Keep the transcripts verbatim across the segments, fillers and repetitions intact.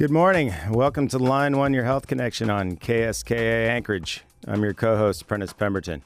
Good morning. Welcome to Line One, your health connection on K S K A Anchorage. I'm your co-host, Prentice Pemberton.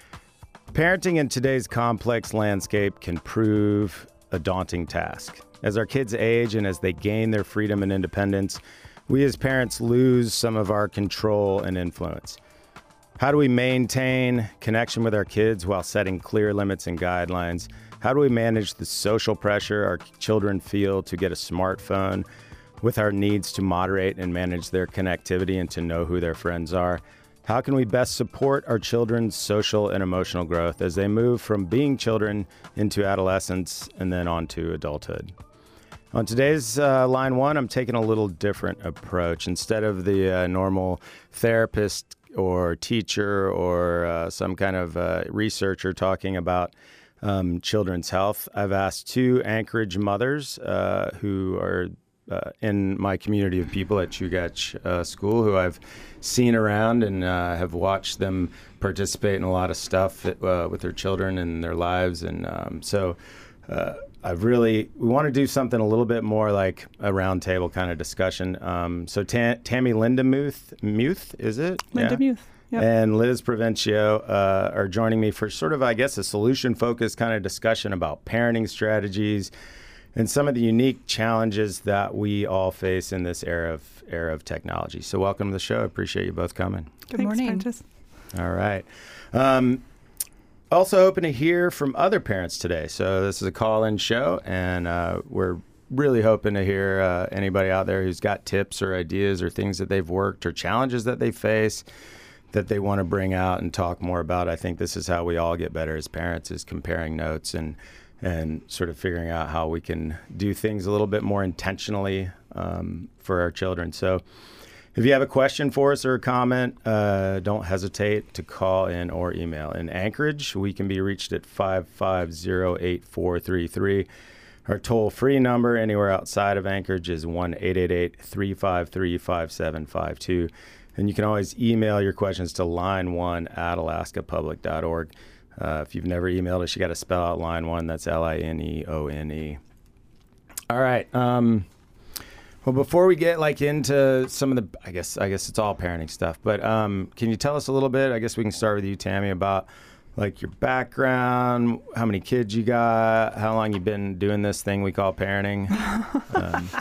Parenting in today's complex landscape can prove a daunting task. As our kids age and as they gain their freedom and independence, we as parents lose some of our control and influence. How do we maintain connection with our kids while setting clear limits and guidelines? How do we manage the social pressure our children feel to get a smartphone with our needs to moderate and manage their connectivity and to know who their friends are? How can we best support our children's social and emotional growth as they move from being children into adolescence and then on to adulthood? On today's uh, Line One, I'm taking a little different approach. Instead of the uh, normal therapist or teacher or uh, some kind of uh, researcher talking about um, children's health, I've asked two Anchorage mothers uh, who are Uh, in my community of people at Chugach uh, School, who I've seen around and uh, have watched them participate in a lot of stuff uh, with their children and their lives. And um, so uh, I've really, we want to do something a little bit more like a roundtable kind of discussion. Um, so Ta- Tammy Lindemuth, Muth, is it? Linda yeah. Muth. Yep. And Liz Provencio uh, are joining me for sort of, I guess, a solution-focused kind of discussion about parenting strategies and some of the unique challenges that we all face in this era of era of technology. So welcome to the show. I appreciate you both coming. Good Thanks, morning. Prentice. All right. Um, also hoping to hear from other parents today. So this is a call-in show, and uh, we're really hoping to hear uh, anybody out there who's got tips or ideas or things that they've worked or challenges that they face that they want to bring out and talk more about. I think this is how we all get better as parents, is comparing notes and and sort of figuring out how we can do things a little bit more intentionally um, for our children. So if you have a question for us or a comment, uh, don't hesitate to call in or email. In Anchorage, we can be reached at five five zero, eight four three three. Our toll-free number anywhere outside of Anchorage is one eight eight eight, three five three, five seven five two. And you can always email your questions to line one at alaska public dot org. Uh, if you've never emailed us, you got to spell out line one. That's L I N E O N E. All right. Um, well, before we get like into some of the, I guess, I guess it's all parenting stuff. But um, can you tell us a little bit? I guess we can start with you, Tammy, about like your background, how many kids you got, how long you've been doing this thing we call parenting. Um,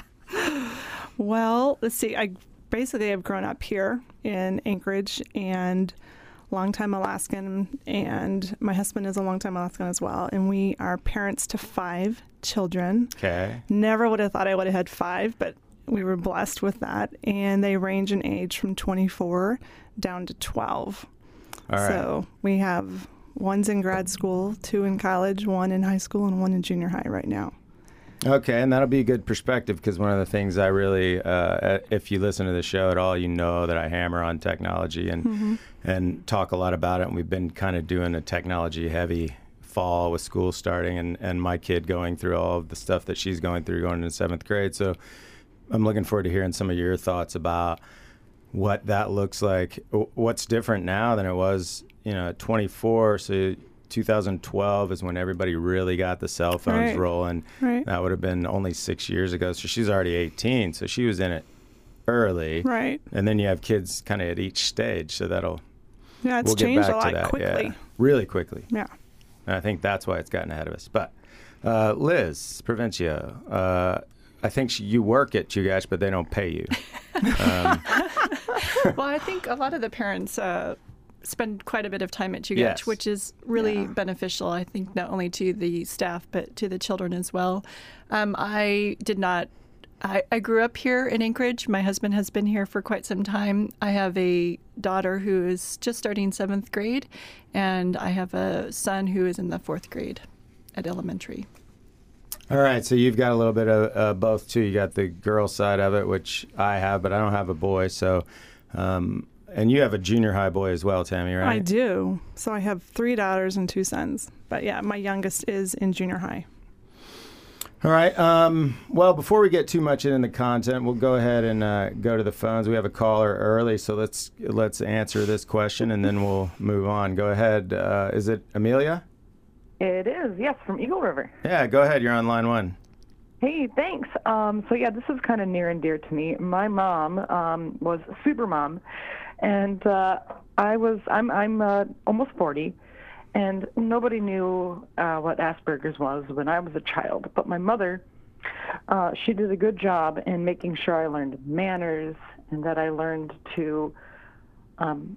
Well, let's see. I basically have grown up here in Anchorage and longtime Alaskan, and my husband is a longtime Alaskan as well. And we are parents to five children. okay. Never would have thought I would have had five, but we were blessed with that. And they range in age from twenty-four down to twelve. All right. So we have one's in grad school, two in college, one in high school, and one in junior high right now. Okay, and that'll be a good perspective because one of the things I really, uh, if you listen to the show at all, you know that I hammer on technology and Mm-hmm. and talk a lot about it. And we've been kind of doing a technology-heavy fall with school starting and, and my kid going through all of the stuff that she's going through going into seventh grade. So I'm looking forward to hearing some of your thoughts about what that looks like. What's different now than it was, you know, at twenty-four. So two thousand twelve is when everybody really got the cell phones Right. rolling. Right. That would have been only six years ago. So she's already eighteen. So she was in it early. Right. And then you have kids kind of at each stage. So that'll, Yeah, it's we'll get changed back a lot to that. quickly. Yeah, really quickly. Yeah. And I think that's why it's gotten ahead of us. But uh, Liz Provencio, uh, I think she, you work at Chugach, but they don't pay you. Um, Well, I think a lot of the parents uh, spend quite a bit of time at Chugach, Yes. which is really Yeah. beneficial, I think, not only to the staff, but to the children as well. Um, I did not, I, I grew up here in Anchorage. My husband has been here for quite some time. I have a daughter who is just starting seventh grade, and I have a son who is in the fourth grade at elementary. All right, so you've got a little bit of uh, both too. You got the girl side of it, which I have, but I don't have a boy. So, um, and you have a junior high boy as well, Tammy, right? I do. So I have three daughters and two sons. But yeah, my youngest is in junior high. All right. Um, well, before we get too much into the content, we'll go ahead and uh, go to the phones. We have a caller early, so let's let's answer this question and then we'll move on. Go ahead. Uh, is it Amelia? It is, yes, from Eagle River. Yeah, go ahead. You're on line one. Hey, thanks. Um, so yeah, this is kind of near and dear to me. My mom um, was a super mom, and uh, I was I'm I'm uh, almost forty, and nobody knew uh, what Asperger's was when I was a child. But my mother, uh, she did a good job in making sure I learned manners and that I learned to um,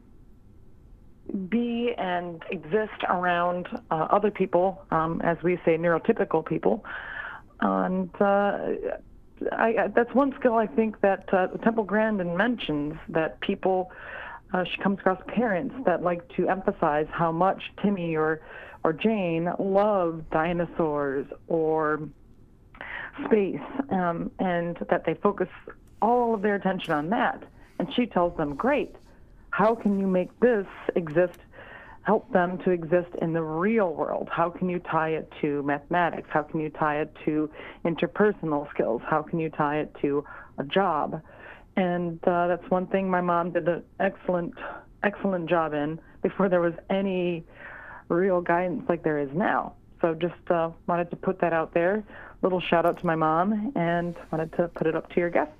be and exist around uh, other people, um, as we say, neurotypical people. And uh, I, that's one skill I think that uh, Temple Grandin mentions, that people, uh, she comes across parents that like to emphasize how much Timmy or, or Jane love dinosaurs or space, um, and that they focus all of their attention on that. And she tells them, great, how can you make this exist, help them to exist in the real world? How can you tie it to mathematics? How can you tie it to interpersonal skills? How can you tie it to a job? And uh, that's one thing my mom did an excellent, excellent job in before there was any real guidance like there is now. So just uh, wanted to put that out there. Little shout out to my mom, and wanted to put it up to your guests.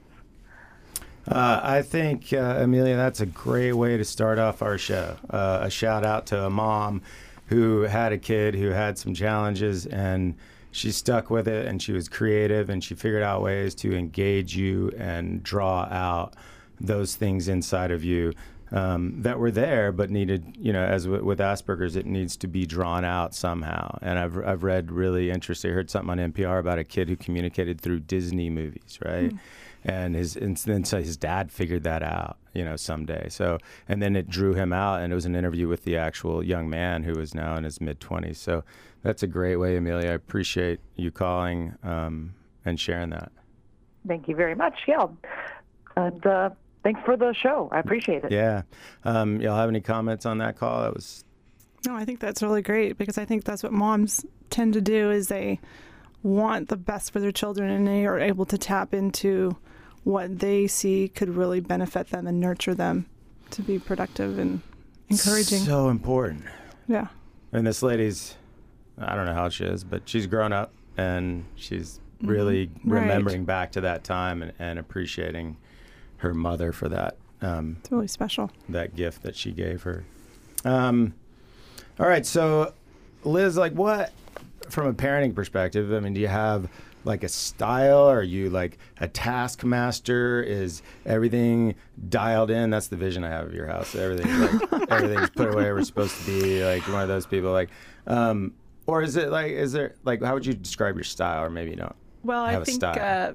Uh, I think, uh, Amelia, that's a great way to start off our show. Uh, a shout out to a mom who had a kid who had some challenges, and she stuck with it, and she was creative, and she figured out ways to engage you and draw out those things inside of you um, that were there, but needed, you know, as w- with Asperger's, it needs to be drawn out somehow. And I've I've read really interesting. I heard something on N P R about a kid who communicated through Disney movies, right? Mm. And his and then so his dad figured that out, you know, someday. So and then it drew him out, and it was an interview with the actual young man who is now in his mid twenties. So that's a great way, Amelia. I appreciate you calling um, and sharing that. Thank you very much. Yeah, and uh, thanks for the show. I appreciate it. Yeah. Um, y'all have any comments on that call? That was. No, I think that's really great, because I think that's what moms tend to do, is they want the best for their children, and they are able to tap into what they see could really benefit them and nurture them to be productive and encouraging. So important. Yeah. And this lady's, I don't know how she is, but she's grown up, and she's really mm-hmm. remembering right. back to that time and, and appreciating her mother for that. Um, it's really special. That gift that she gave her. Um, all right. So, Liz, like what, from a parenting perspective, I mean, do you have like a style? Are you like a taskmaster? Is everything dialed in? That's the vision I have of your house. Everything's like everything's put away where it's supposed to be. Like one of those people. Like, um, or is it like? Is there like? How would you describe your style? Or maybe you don't. Well, have I a think style. Uh,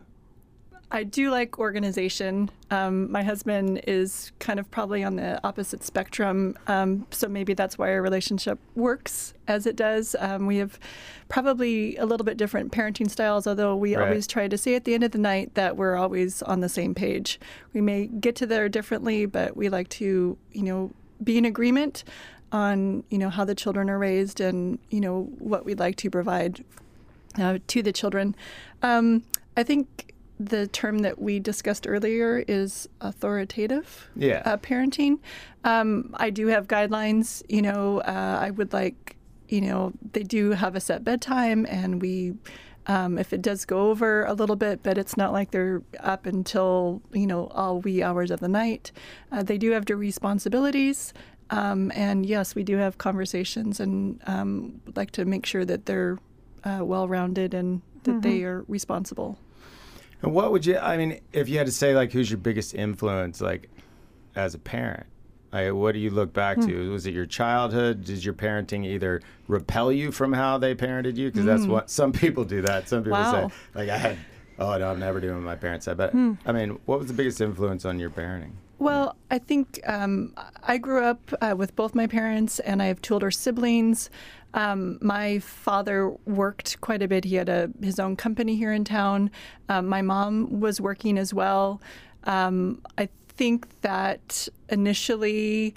I do like organization. Um, my husband is kind of probably on the opposite spectrum, um, so maybe that's why our relationship works as it does. Um, we have probably a little bit different parenting styles, although we right. always try to say at the end of the night that we're always on the same page. We may get to there differently, but we like to, you know, be in agreement on, you know, how the children are raised and, you know, what we'd like to provide uh, to the children. Um, I think the term that we discussed earlier is authoritative yeah. uh, parenting. Um, I do have guidelines. You know, uh, I would like, you know, they do have a set bedtime, and we, um, if it does go over a little bit, but it's not like they're up until, you know, all wee hours of the night. Uh, they do have their responsibilities. Um, and yes, we do have conversations, and um, like to make sure that they're uh, well-rounded and that mm-hmm. they are responsible. And what would you, I mean, if you had to say, like, who's your biggest influence, like, as a parent? Like, what do you look back mm. to? Was it your childhood? Did your parenting either repel you from how they parented you? Because mm. that's what, some people do that. Some people wow. say, like, I had, oh, no, I'm never doing what my parents said. But, mm. I mean, what was the biggest influence on your parenting? Well, I think um, I grew up uh, with both my parents, and I have two older siblings. Um, my father worked quite a bit. He had a his own company here in town. Um, my mom was working as well. Um, I think that initially,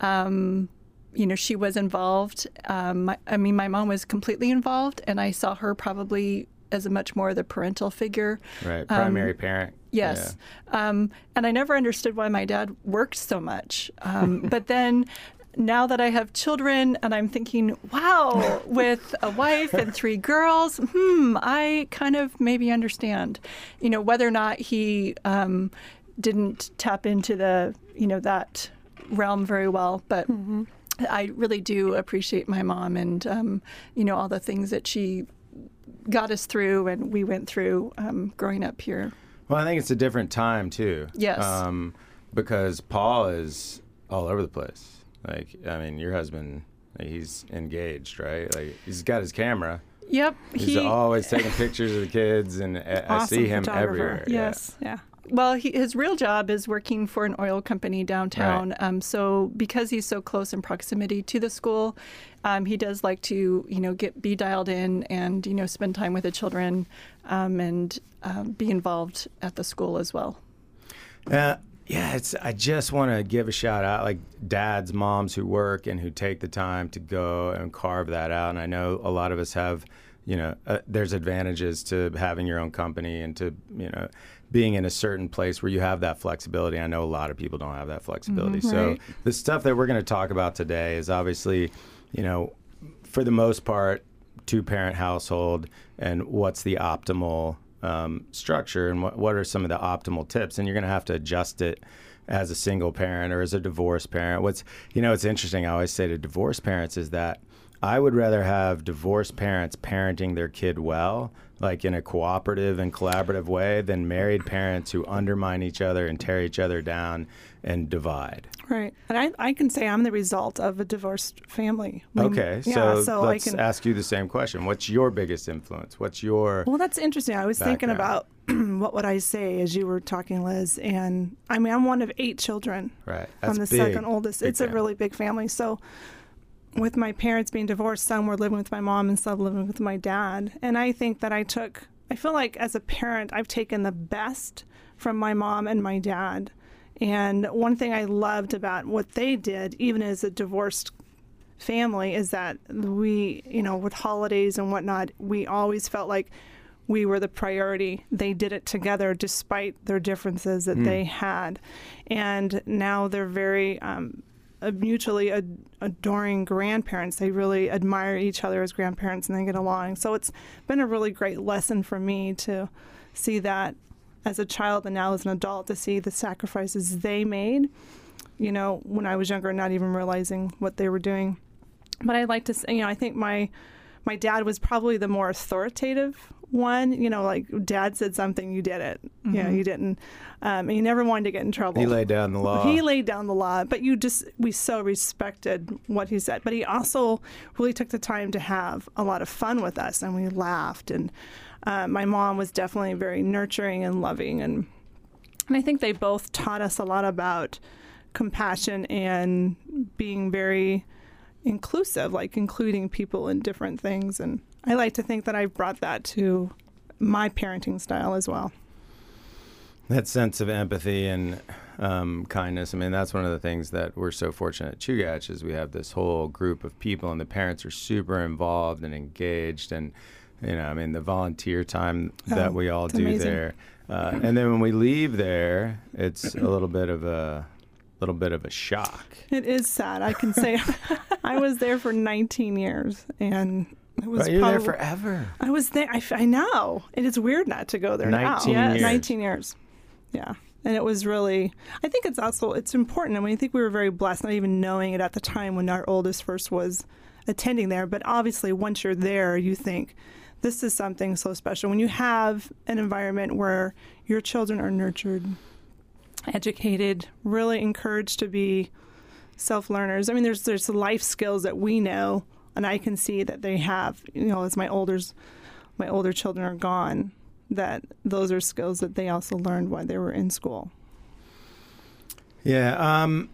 um, you know, she was involved. Um, my, I mean, my mom was completely involved, and I saw her probably as a much more the parental figure. Right, primary um, parent. Yes. Yeah. Um, and I never understood why my dad worked so much. Um, but then now that I have children and I'm thinking, wow, with a wife and three girls, hmm, I kind of maybe understand, you know, whether or not he um, didn't tap into the, you know, that realm very well. But mm-hmm. I really do appreciate my mom and, um, you know, all the things that she got us through and we went through um, growing up here. Well, I think it's a different time, too. Yes. Um, because Paul is all over the place. Like, I mean, your husband, he's engaged, right? Like, he's got his camera. Yep. He's he, always taking pictures of the kids, and I, I awesome see him photographer. everywhere. Yes. Yeah. Well, he, his real job is working for an oil company downtown. Right. Um, so because he's so close in proximity to the school, um, he does like to, you know, get be dialed in and, you know, spend time with the children um, and um, be involved at the school as well. Uh, yeah, it's. I just want to give a shout out, like dads, moms who work and who take the time to go and carve that out. And I know a lot of us have, you know, uh, there's advantages to having your own company and to, you know, being in a certain place where you have that flexibility. I know a lot of people don't have that flexibility. Mm-hmm, so right. the stuff that we're going to talk about today is obviously, you know, for the most part, two-parent household, and what's the optimal um, structure, and what, what are some of the optimal tips. And you're going to have to adjust it as a single parent or as a divorced parent. What's, you know, it's interesting. I always say to divorced parents is that I would rather have divorced parents parenting their kid well, like in a cooperative and collaborative way, than married parents who undermine each other and tear each other down and divide. Right. And I, I can say I'm the result of a divorced family. We- Okay, yeah, so, so let's I can, ask you the same question. What's your biggest influence? What's your... Well, that's interesting. I was thinking background? about what would I say as you were talking, Liz. And I mean, I'm one of eight children. Right. I'm That's the big, second oldest. big It's a family. really big family. So with my parents being divorced, some were living with my mom and some living with my dad. And I think that I took, I feel like as a parent, I've taken the best from my mom and my dad. And one thing I loved about what they did, even as a divorced family, is that we, you know, with holidays and whatnot, we always felt like we were the priority. They did it together despite their differences that mm. they had. And now they're very um, mutually ad- adoring grandparents. They really admire each other as grandparents and they get along. So it's been a really great lesson for me to see that as a child and now as an adult, to see the sacrifices they made, you know, when I was younger, not even realizing what they were doing. But I'd like to say, you know, I think my my dad was probably the more authoritative one. You know, like dad said something, you did it. Mm-hmm. You know, you didn't. Um, and you never wanted to get in trouble. He laid down the law. He laid down the law. But you just, we so respected what he said. But he also really took the time to have a lot of fun with us, and we laughed. And uh, my mom was definitely very nurturing and loving. And, and I think they both taught us a lot about compassion and being very inclusive, like including people in different things. And I like to think that I've brought that to my parenting style as well. That sense of empathy and um, kindness. I mean, that's one of the things that we're so fortunate at Chugach is we have this whole group of people, and the parents are super involved and engaged. And, you know, I mean, the volunteer time that oh, we all do amazing. there. Uh, and then when we leave there, it's a little bit of a little bit of a shock. It is sad. I can say I was there for nineteen years, and it was Right, you're probably, there forever. I was there. I, I know. It is weird not to go there nineteen now. years. nineteen years. Yeah. And it was really, I think it's also, it's important. I mean, I think we were very blessed, not even knowing it at the time when our oldest first was attending there. But obviously, once you're there, you think, this is something so special. When you have an environment where your children are nurtured, educated, really encouraged to be self-learners. I mean, there's there's life skills that we know, and I can see that they have, you know, as my olders, my older children are gone, that those are skills that they also learned while they were in school. Yeah. Um,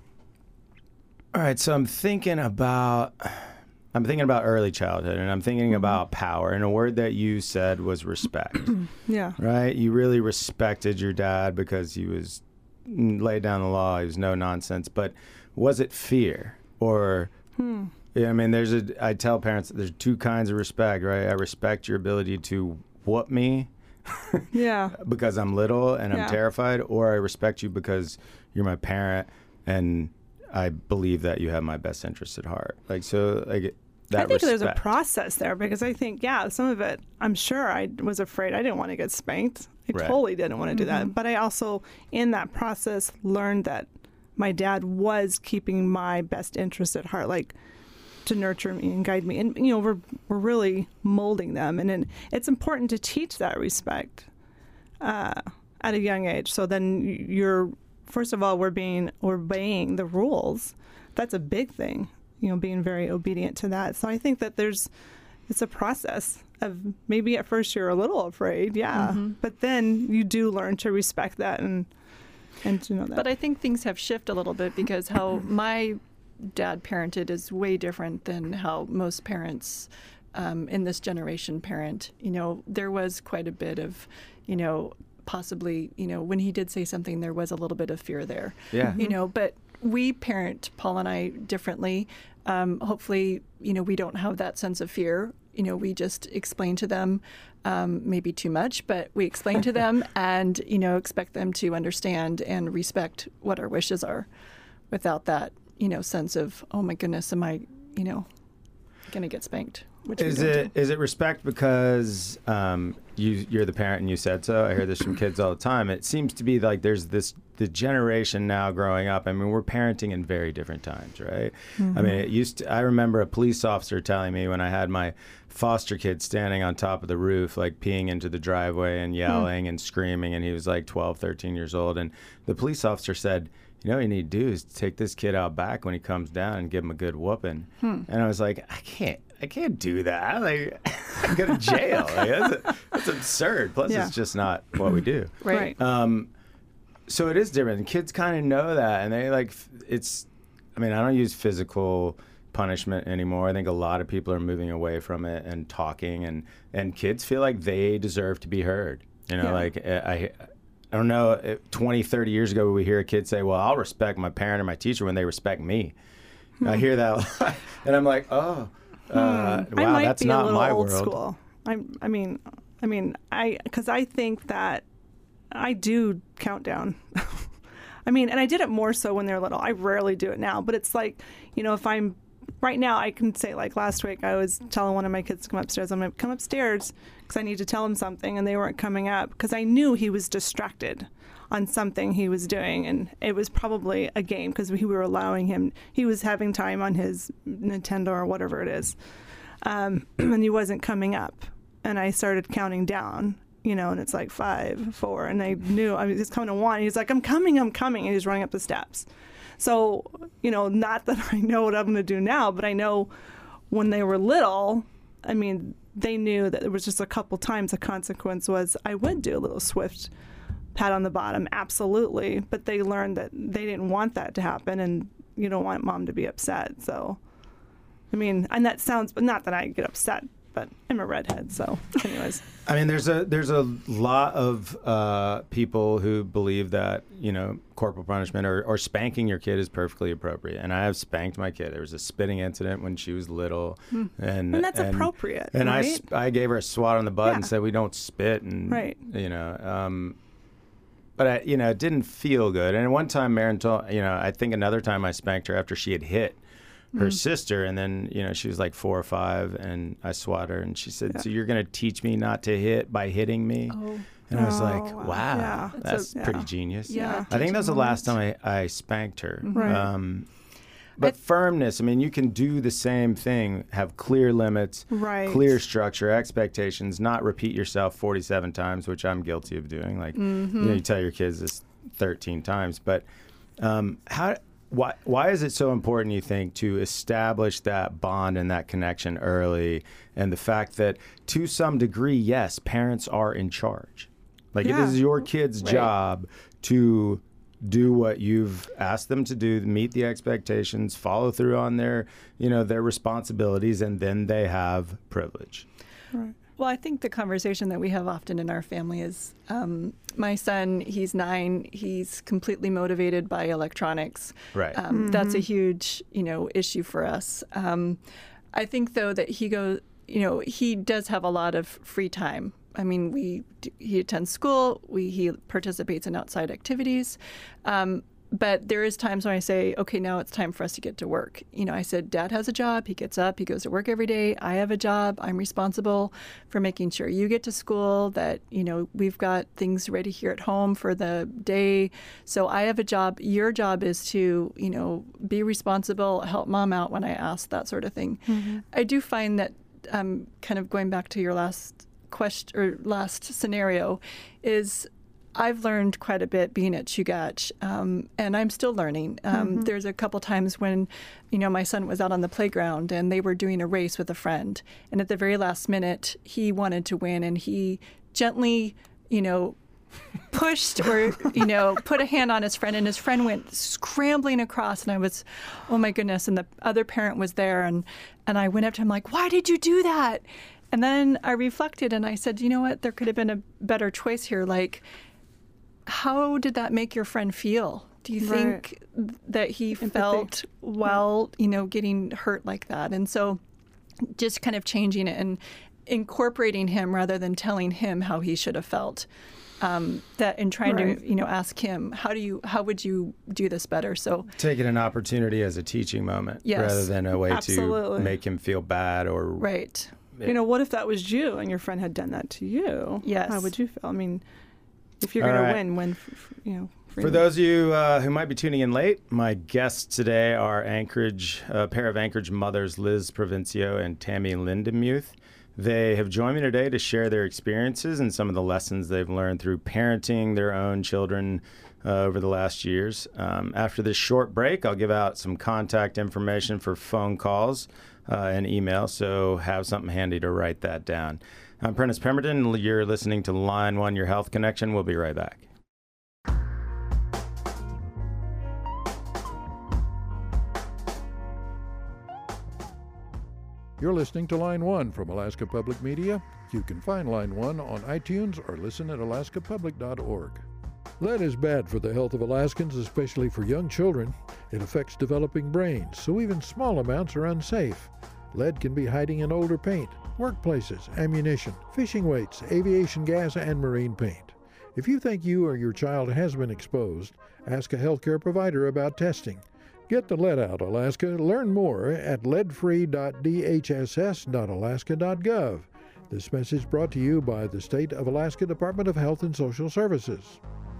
all right. So I'm thinking about, I'm thinking about early childhood, and I'm thinking mm-hmm. about power. And a word that you said was respect. Yeah. Right. You really respected your dad because he was laid down the law. He was no nonsense. But was it fear or? Hmm. Yeah. I mean, there's a. I tell parents that there's two kinds of respect. Right. I respect your ability to whoop me. Yeah. Because I'm little and I'm yeah. terrified, or I respect you because you're my parent and I believe that you have my best interest at heart. Like, so like that I think respect. there's a process there because I think, yeah, some of it, I'm sure I was afraid. I didn't want to get spanked. I Right. totally didn't want to do Mm-hmm. that. But I also, in that process, learned that my dad was keeping my best interest at heart, like to nurture me and guide me. And, you know, we're, we're really molding them. And then it's important to teach that respect uh, at a young age. So then you're, first of all, we're being, obeying the rules. That's a big thing. You know, being very obedient to that. So I think that there's, it's a process of maybe at first you're a little afraid, yeah, Mm-hmm. but then you do learn to respect that and and to know that. But I think things have shifted a little bit because how my dad parented is way different than how most parents um, in this generation parent. You know, there was quite a bit of, you know, possibly, you know, when he did say something, there was a little bit of fear there. Yeah. You know, but we parent, Paul and I, differently. Um, hopefully, you know, we don't have that sense of fear. You know, we just explain to them, um, maybe too much, but we explain to them and, you know, expect them to understand and respect what our wishes are without that, you know, sense of, oh my goodness, am I, you know, going to get spanked? Which we Is don't it do. is it respect because um, you you're the parent and you said so? I hear this from kids all the time. It seems to be like there's this the generation now growing up. I mean, we're parenting in very different times, right? Mm-hmm. I mean, it used to. I remember a police officer telling me when I had my foster kid standing on top of the roof, like peeing into the driveway and yelling and screaming, and he was like twelve, thirteen years old, and the police officer said, you know what you need to do is take this kid out back when he comes down and give him a good whooping. Hmm. And I was like, I can't, I can't do that. Like, I go to jail. Like, that's, that's absurd. Plus, Yeah. it's just not what we do. Right. Right. Um, so it is different. And kids kind of know that, and they like f- it's. I mean, I don't use physical punishment anymore. I think a lot of people are moving away from it and talking, and and kids feel like they deserve to be heard. You know, Yeah. like I. I don't know, if twenty, thirty years ago, we hear a kid say, well, I'll respect my parent or my teacher when they respect me. I hear that a lot, and I'm like, oh, uh, wow, I might that's be not a little my old world. school. I, I mean, I mean, I because I think that I do countdown. I mean, and I did it more so when they're little. I rarely do it now, but it's like, you know, if I'm right now, I can say like last week, I was telling one of my kids to come upstairs. I'm going to come upstairs because I need to tell him something, and they weren't coming up because I knew he was distracted on something he was doing, and it was probably a game because we were allowing him. He was having time on his Nintendo or whatever it is, um, and he wasn't coming up. And I started counting down, you know, and it's like five, four, and I knew I was just coming to one. He's like, "I'm coming, I'm coming," and he's running up the steps. So, you know, not that I know what I'm going to do now, but I know when they were little, I mean, they knew that there was just a couple times the consequence was I would do a little swift pat on the bottom, absolutely. But they learned that they didn't want that to happen, and you don't want mom to be upset. So, I mean, and that sounds, but not that I get upset, but I'm a redhead. So, anyways. I mean, there's a there's a lot of uh, people who believe that, you know, corporal punishment or, or spanking your kid is perfectly appropriate. And I have spanked my kid. There was a spitting incident when she was little, Hmm. and And that's appropriate, And I right? sp- I gave her a swat on the butt and Yeah. said we don't spit, and Right. you know. Um, but I, you know, it didn't feel good. And one time, Maren told, you know, I think another time I spanked her after she had hit her Mm. sister, and then, you know, she was like four or five, and I swat her, and she said, Yeah. so you're going to teach me not to hit by hitting me? Oh, And I was Oh, like, wow. wow, Yeah. that's, That's a- pretty yeah. genius. Yeah. I think that was the last Teaching time I, I spanked her. Right. Um, but I- firmness, I mean, you can do the same thing, have clear limits, Right. clear structure, expectations, not repeat yourself forty-seven times, which I'm guilty of doing. Like, Mm-hmm. you know, you tell your kids this thirteen times. But um, how... Why, why is it so important, you think, to establish that bond and that connection early, and the fact that, to some degree, yes, parents are in charge? Like, Yeah. it is your kid's Right. job to do what you've asked them to do, meet the expectations, follow through on their, you know, their responsibilities, and then they have privilege. Right. Well, I think the conversation that we have often in our family is um, my son, he's nine, he's completely motivated by electronics. Right. Um, That's a huge, you know, issue for us. Um, I think, though, that he goes, you know, he does have a lot of free time. I mean, we he attends school, we he participates in outside activities. Um, but there is times when I say, okay, now it's time for us to get to work. You know, I said, Dad has a job. He gets up. He goes to work every day. I have a job. I'm responsible for making sure you get to school, that, you know, we've got things ready here at home for the day. So I have a job. Your job is to, you know, be responsible, help Mom out when I ask, that sort of thing. Mm-hmm. I do find that um, kind of going back to your last question or last scenario is I've learned quite a bit being at Chugach, um, and I'm still learning. Um, mm-hmm. There's a couple times when, you know, my son was out on the playground and they were doing a race with a friend. And at the very last minute, he wanted to win, and he gently, you know, pushed or, you know, put a hand on his friend, and his friend went scrambling across. And I was, oh, my goodness. And the other parent was there. And, and I went up to him like, why did you do that? And then I reflected and I said, you know what? There could have been a better choice here. Like, how did that make your friend feel? Do you think right. that he Empathy. felt while, you know, getting hurt like that? And so just kind of changing it and incorporating him rather than telling him how he should have felt. Um, that and trying right. to, you know, ask him, how do you, how would you do this better? So taking an opportunity as a teaching moment yes. rather than a way Absolutely. to make him feel bad or right. You know, what if that was you and your friend had done that to you? Yes. How would you feel? I mean, if you're going right. to win, win, you know. For me. Those of you uh, who might be tuning in late, my guests today are Anchorage, a pair of Anchorage mothers, Liz Provencio and Tammy Lindemuth. They have joined me today to share their experiences and some of the lessons they've learned through parenting their own children uh, over the last years. Um, after this short break, I'll give out some contact information for phone calls uh, and email, so have something handy to write that down. I'm Prentice Pemberton. You're listening to Line One, Your Health Connection. We'll be right back. You're listening to Line One from Alaska Public Media. You can find Line One on iTunes or listen at alaska public dot org. Lead is bad for the health of Alaskans, especially for young children. It affects developing brains, so even small amounts are unsafe. Lead can be hiding in older paint, workplaces, ammunition, fishing weights, aviation gas, and marine paint. If you think you or your child has been exposed, ask a healthcare provider about testing. Get the lead out, Alaska. Learn more at lead free dot d h s s dot alaska dot gov. This message brought to you by the State of Alaska Department of Health and Social Services.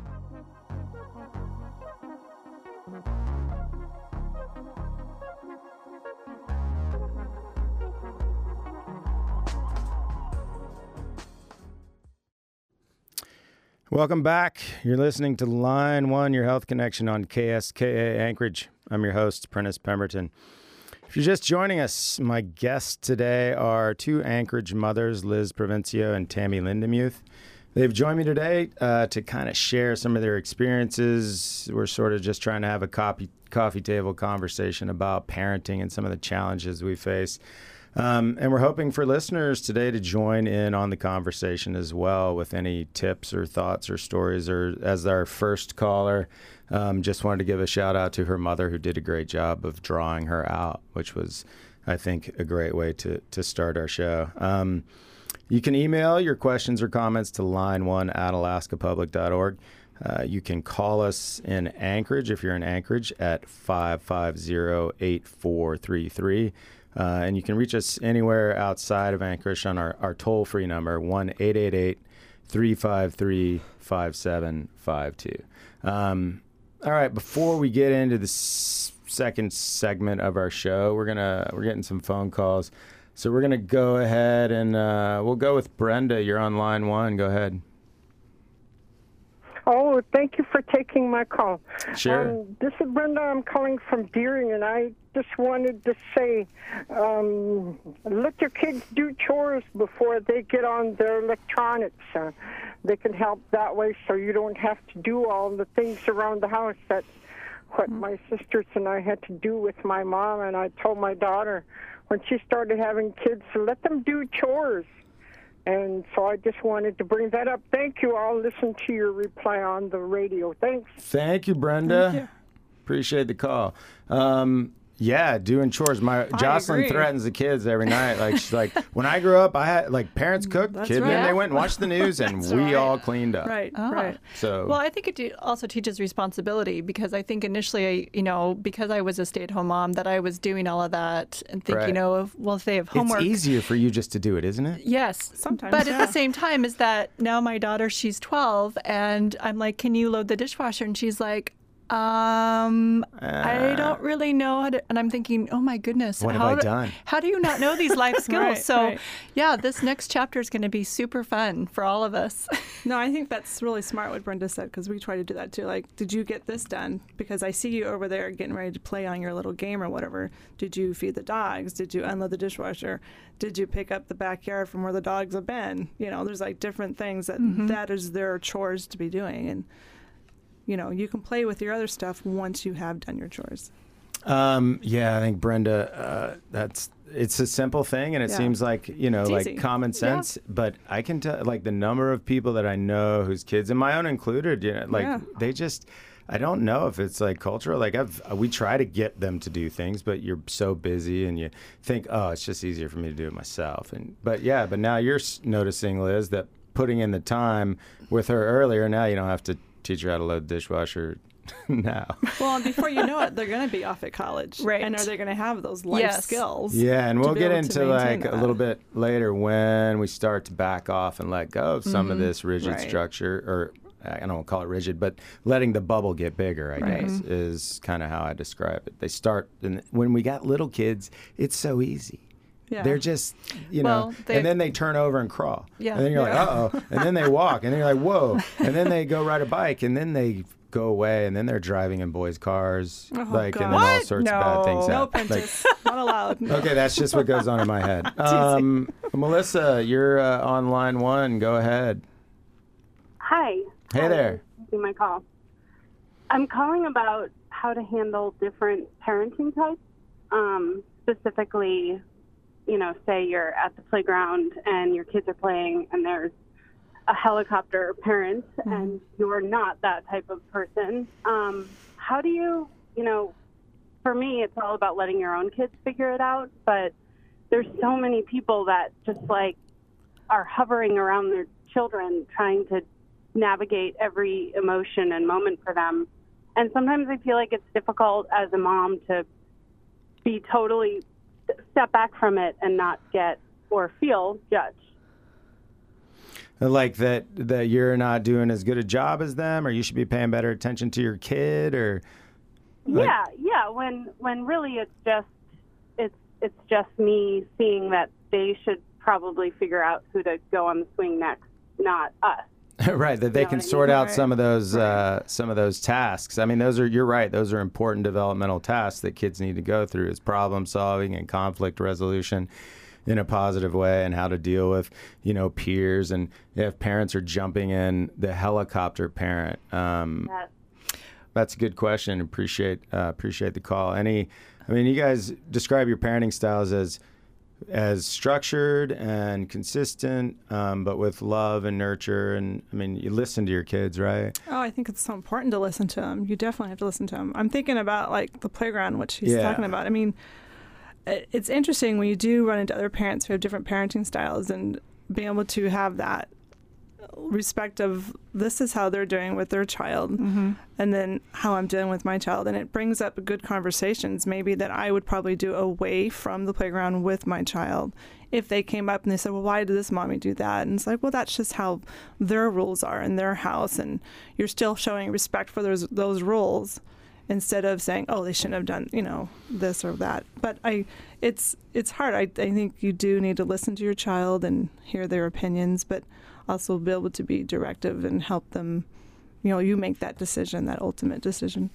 Welcome back. You're listening to Line One, Your Health Connection on K S K A Anchorage. I'm your host, Prentice Pemberton. If you're just joining us, my guests today are two Anchorage mothers, Liz Provencio and Tammy Lindemuth. They've joined me today uh, to kind of share some of their experiences. We're sort of just trying to have a coffee, coffee table conversation about parenting and some of the challenges we face. Um, and we're hoping for listeners today to join in on the conversation as well with any tips or thoughts or stories. Or as our first caller, um, just wanted to give a shout out to her mother, who did a great job of drawing her out, which was, I think, a great way to, to start our show. Um, you can email your questions or comments to line one at alaska public dot org. Uh, you can call us in Anchorage, if you're in Anchorage, at five five zero, eight four three three. Uh, and you can reach us anywhere outside of Anchorage on our, our toll-free number, one eight eight eight, three five three, five seven five two. Um, all right, before we get into the s- second segment of our show, we're gonna we're getting some phone calls. So we're going to go ahead and uh, we'll go with Brenda. You're on line one. Go ahead. Oh, thank you for taking my call. Sure. Um, this is Brenda. I'm calling from Deering, and I just wanted to say, um, let your kids do chores before they get on their electronics. Uh, they can help that way so you don't have to do all the things around the house. That's what my sisters and I had to do with my mom, and I told my daughter when she started having kids to let them do chores. And so I just wanted to bring that up. Thank you. I'll listen to your reply on the radio. Thanks. Thank you, Brenda. Thank you. Appreciate the call. Um, Yeah, doing chores. My I Jocelyn agree. threatens the kids every night. Like she's like, when I grew up, I had like parents cooked, That's kids, right. and they went and watched the news, and we right. all cleaned up. Right, Ah. right. So Well, I think it do- also teaches responsibility because I think initially, I, you know, because I was a stay-at-home mom, that I was doing all of that and think, Right. you know, if, well, if they have homework. it's easier for you just to do it, isn't it? Yes, Sometimes, But yeah. at the same time, is that now my daughter, she's twelve, and I'm like, "Can you load the dishwasher?" And she's like, Um, I don't really know how to, and I'm thinking, oh my goodness, What have how I do, done? How do you not know these life skills? Right, so, right. yeah, this next chapter is going to be super fun for all of us. No, I think that's really smart what Brenda said because we try to do that too. Like, did you get this done? Because I see you over there getting ready to play on your little game or whatever. Did you feed the dogs? Did you unload the dishwasher? Did you pick up the backyard from where the dogs have been? You know, there's like different things that Mm-hmm. that is their chores to be doing. And, you know, you can play with your other stuff once you have done your chores. Um, yeah, I think Brenda, uh, that's it's a simple thing, and it Yeah. seems like you know, It's like easy. common sense. But I can tell, like the number of people that I know whose kids, and my own included, you know, like Yeah. they just. I don't know if it's like cultural. Like I've, we try to get them to do things, but you're so busy, and you think, oh, it's just easier for me to do it myself. And but yeah, but now you're s- noticing, Liz, that putting in the time with her earlier, now you don't have to teach her how to load the dishwasher now. Well, and before you know it, they're going to be off at college. Right. And are they going to have those life Yes. skills? Yeah, and to we'll be get able to into like maintain a that? little bit later when we start to back off and let go of some of this rigid Right. structure, or I don't want to call it rigid, but letting the bubble get bigger, I Right. guess, is kind of how I describe it. They start, and when we got little kids, it's so easy. Yeah. They're just, you Well, know, they- and then they turn over and crawl. Yeah. And then you're Yeah. like, uh-oh. And then they walk, and then you're like, whoa. And then they go ride a bike, and then they go away, and then they're driving in boys' cars. Oh, like, God. and then all What? sorts of bad things No, happen. Like, Prentice. Not allowed. No. okay, that's just what goes on in my head. Um, Melissa, you're uh, on line one. Go ahead. Hi. Hey Hi, there. taking my call. I'm calling about how to handle different parenting types. Um, specifically, you know, say you're at the playground and your kids are playing and there's a helicopter parent Mm-hmm. and you're not that type of person. Um, how do you, you know, for me, it's all about letting your own kids figure it out, but there's so many people that just like are hovering around their children trying to navigate every emotion and moment for them. And sometimes I feel like it's difficult as a mom to be totally step back from it and not get or feel judged. Like that that you're not doing as good a job as them, or you should be paying better attention to your kid, or like- Yeah, yeah. When when really it's just it's it's just me seeing that they should probably figure out who to go on the swing next, not us. right, that they You know can what I sort mean? out Right. some of those uh, some of those tasks. I mean, those are you're right. Those are important developmental tasks that kids need to go through: is problem solving and conflict resolution in a positive way, and how to deal with you know peers, and if parents are jumping in the helicopter parent. Um, That, That's a good question. Appreciate uh, appreciate the call. Any, I mean, you guys describe your parenting styles as as structured and consistent, um, but with love and nurture. And I mean, you listen to your kids, right? Oh, I think it's so important to listen to them. You definitely have to listen to them. I'm thinking about like the playground, which he's Yeah. talking about. I mean, it- it's interesting when you do run into other parents who have different parenting styles and being able to have that respect of this is how they're doing with their child and then how I'm doing with my child. And it brings up good conversations maybe that I would probably do away from the playground with my child. If they came up and they said, well, why did this mommy do that? And it's like, well, that's just how their rules are in their house. And you're still showing respect for those those rules instead of saying, oh, they shouldn't have done, you know, this or that. But I, it's it's hard. I, I think you do need to listen to your child and hear their opinions, but also be able to be directive and help them, you know, you make that decision, that ultimate decision.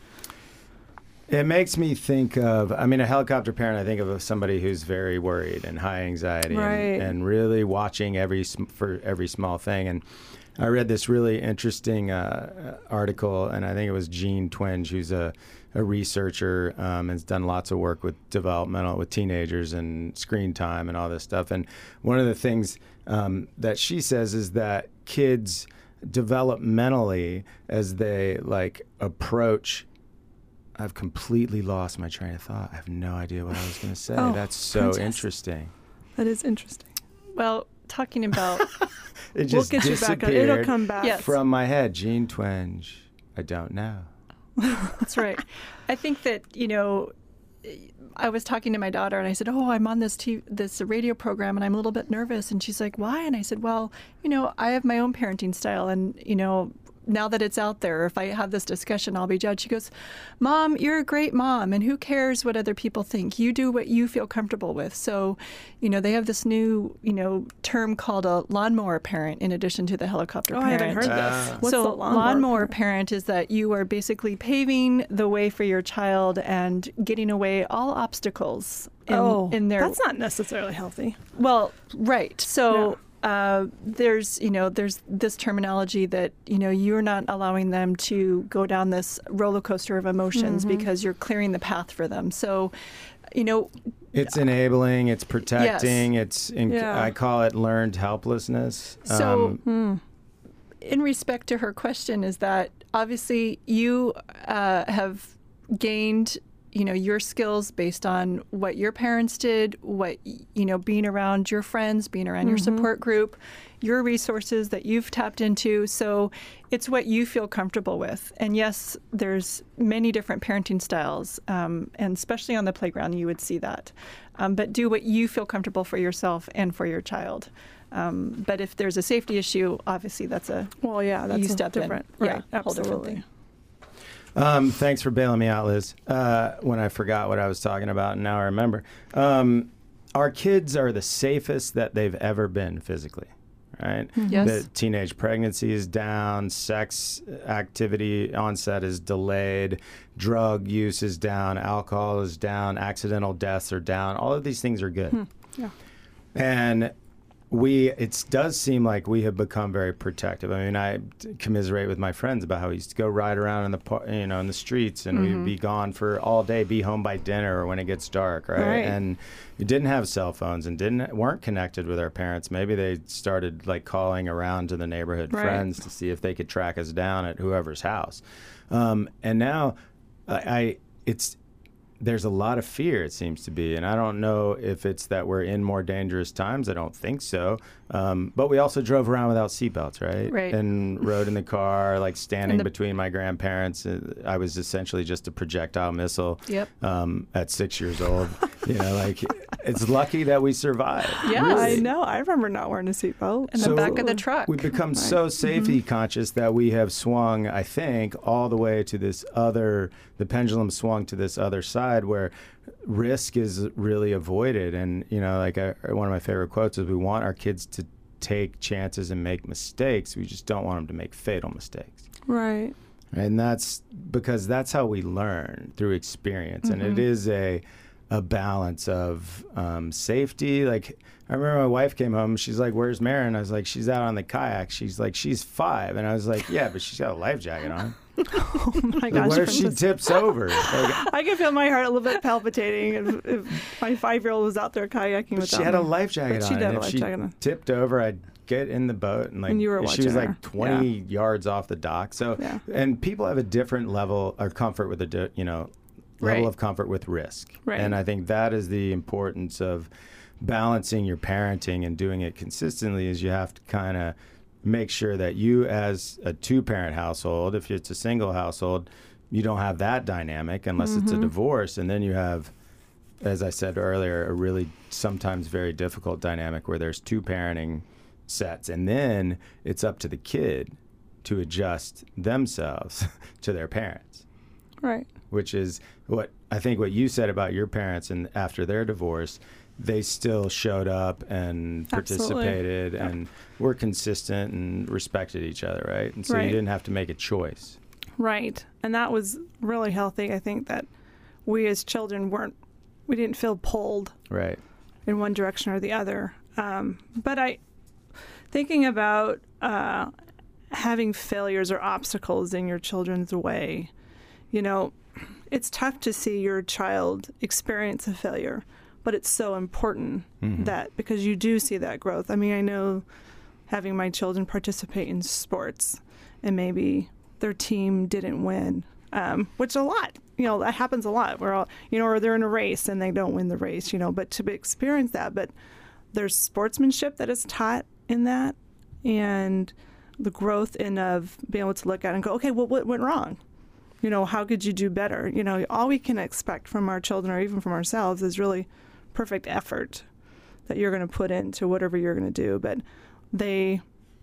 It makes me think of, I mean, a helicopter parent, I think of somebody who's very worried and high anxiety Right. and, and really watching every sm- for every small thing. And I read this really interesting uh, article, and I think it was Jean Twenge, who's a, a researcher um, and has done lots of work with developmental, with teenagers and screen time and all this stuff. And one of the things um, that she says is that kids developmentally, as they like approach I've completely lost my train of thought. I have no idea what I was going to say. Oh, That's so fantastic. interesting. That is interesting. Well, talking about It We'll just get you back. disappeared It'll come back. Yes. from my head. Gene Twenge. I don't know. That's right. I think that, you know, I was talking to my daughter and I said, oh, I'm on this t- this radio program and I'm a little bit nervous. And she's like, why? And I said, well, you know, I have my own parenting style and, you know, now that it's out there, if I have this discussion, I'll be judged. She goes, Mom, you're a great mom, and who cares what other people think? You do what you feel comfortable with. So, you know, they have this new, you know, term called a lawnmower parent in addition to the helicopter Oh, I parent. haven't heard this. Ah. What's so the lawnmower, lawnmower parent is that you are basically paving the way for your child and getting away all obstacles in, oh, in their that's not necessarily healthy. well, right. So uh, there's, you know, there's this terminology that, you know, you're not allowing them to go down this roller coaster of emotions Mm-hmm. because you're clearing the path for them. So, you know, It's enabling, it's protecting, it's, in, Yeah. I call it learned helplessness. So- Um, in respect to her question is that obviously you uh, have gained, you know, your skills based on what your parents did, what, you know, being around your friends, being around your support group, your resources that you've tapped into. So it's what you feel comfortable with. And yes, there's many different parenting styles, um, and especially on the playground, you would see that. Um, but do what you feel comfortable for yourself and for your child. Um, but if there's a safety issue, obviously that's a Well, yeah, that's you a step in. different. Yeah, Right, whole different absolutely. thing. Um, thanks for bailing me out, Liz, uh, when I forgot what I was talking about, and now I remember. Um, our kids are the safest that they've ever been physically, right? Yes. The teenage pregnancy is down, sex activity onset is delayed, drug use is down, alcohol is down, accidental deaths are down. All of these things are good. Yeah. And we, it does seem like we have become very protective. I mean, I commiserate with my friends about how we used to go ride around in the, par- you know, in the streets, and we'd be gone for all day, be home by dinner or when it gets dark, right? Right. And we didn't have cell phones and didn't weren't connected with our parents. Maybe they started like calling around to the neighborhood Right. friends to see if they could track us down at whoever's house. Um, and now, I, I it's. There's a lot of fear, it seems to be, and I don't know if it's that we're in more dangerous times. I don't think so. Um, but we also drove around without seatbelts, right? Right. And rode in the car, like standing the- between my grandparents. Uh, I was essentially just a projectile missile. Yep. Um, at six years old, you know, like it's lucky that we survived. Yeah. I know. I remember not wearing a seatbelt. In the So- back of the truck. We've become so safety conscious that we have swung, I think, all the way to this other, the pendulum swung to this other side where risk is really avoided. And, you know, like I, one of my favorite quotes is we want our kids to take chances and make mistakes. We just don't want them to make fatal mistakes. Right. And that's because that's how we learn, through experience. And it is a a balance of um, safety. Like, I remember my wife came home. She's like, "Where's Marin?" I was like, "She's out on the kayak." She's like, "She's five." And I was like, "Yeah, but she's got a life jacket on." Oh my Like, gosh. what if she Princess. tips over? Like, I can feel my heart a little bit palpitating if, if my five-year-old was out there kayaking but without she had a me. life jacket But on. she did have and a if life she jacket on. tipped over, I'd get in the boat, and like And you were she was watching like her. twenty yards off the dock. So, Yeah. and people have a different level of comfort with the, di- you know, level Right. of comfort with risk. Right. And I think that is the importance of balancing your parenting and doing it consistently. Is you have to kind of make sure that you, as a two-parent household, if it's a single household, you don't have that dynamic unless it's a divorce, and then you have, as I said earlier, a really sometimes very difficult dynamic where there's two parenting sets, and then it's up to the kid to adjust themselves to their parents, Right. which is what I think what you said about your parents, and after their divorce, they still showed up and Absolutely. participated and were consistent and respected each other, right? And so Right. you didn't have to make a choice. Right. And that was really healthy. I think that we as children weren't, we didn't feel pulled Right. in one direction or the other. Um, but I, thinking about uh, having failures or obstacles in your children's way, you know, it's tough to see your child experience a failure, but it's so important that because you do see that growth. I mean, I know having my children participate in sports and maybe their team didn't win, um, which a lot you know, that happens a lot. We're all, you know, or they're in a race and they don't win the race, you know, but to experience that. But there's sportsmanship that is taught in that, and the growth in of being able to look at it and go, okay, well, what went wrong? You know, how could you do better? You know, all we can expect from our children or even from ourselves is really perfect effort that you're going to put into whatever you're going to do. But they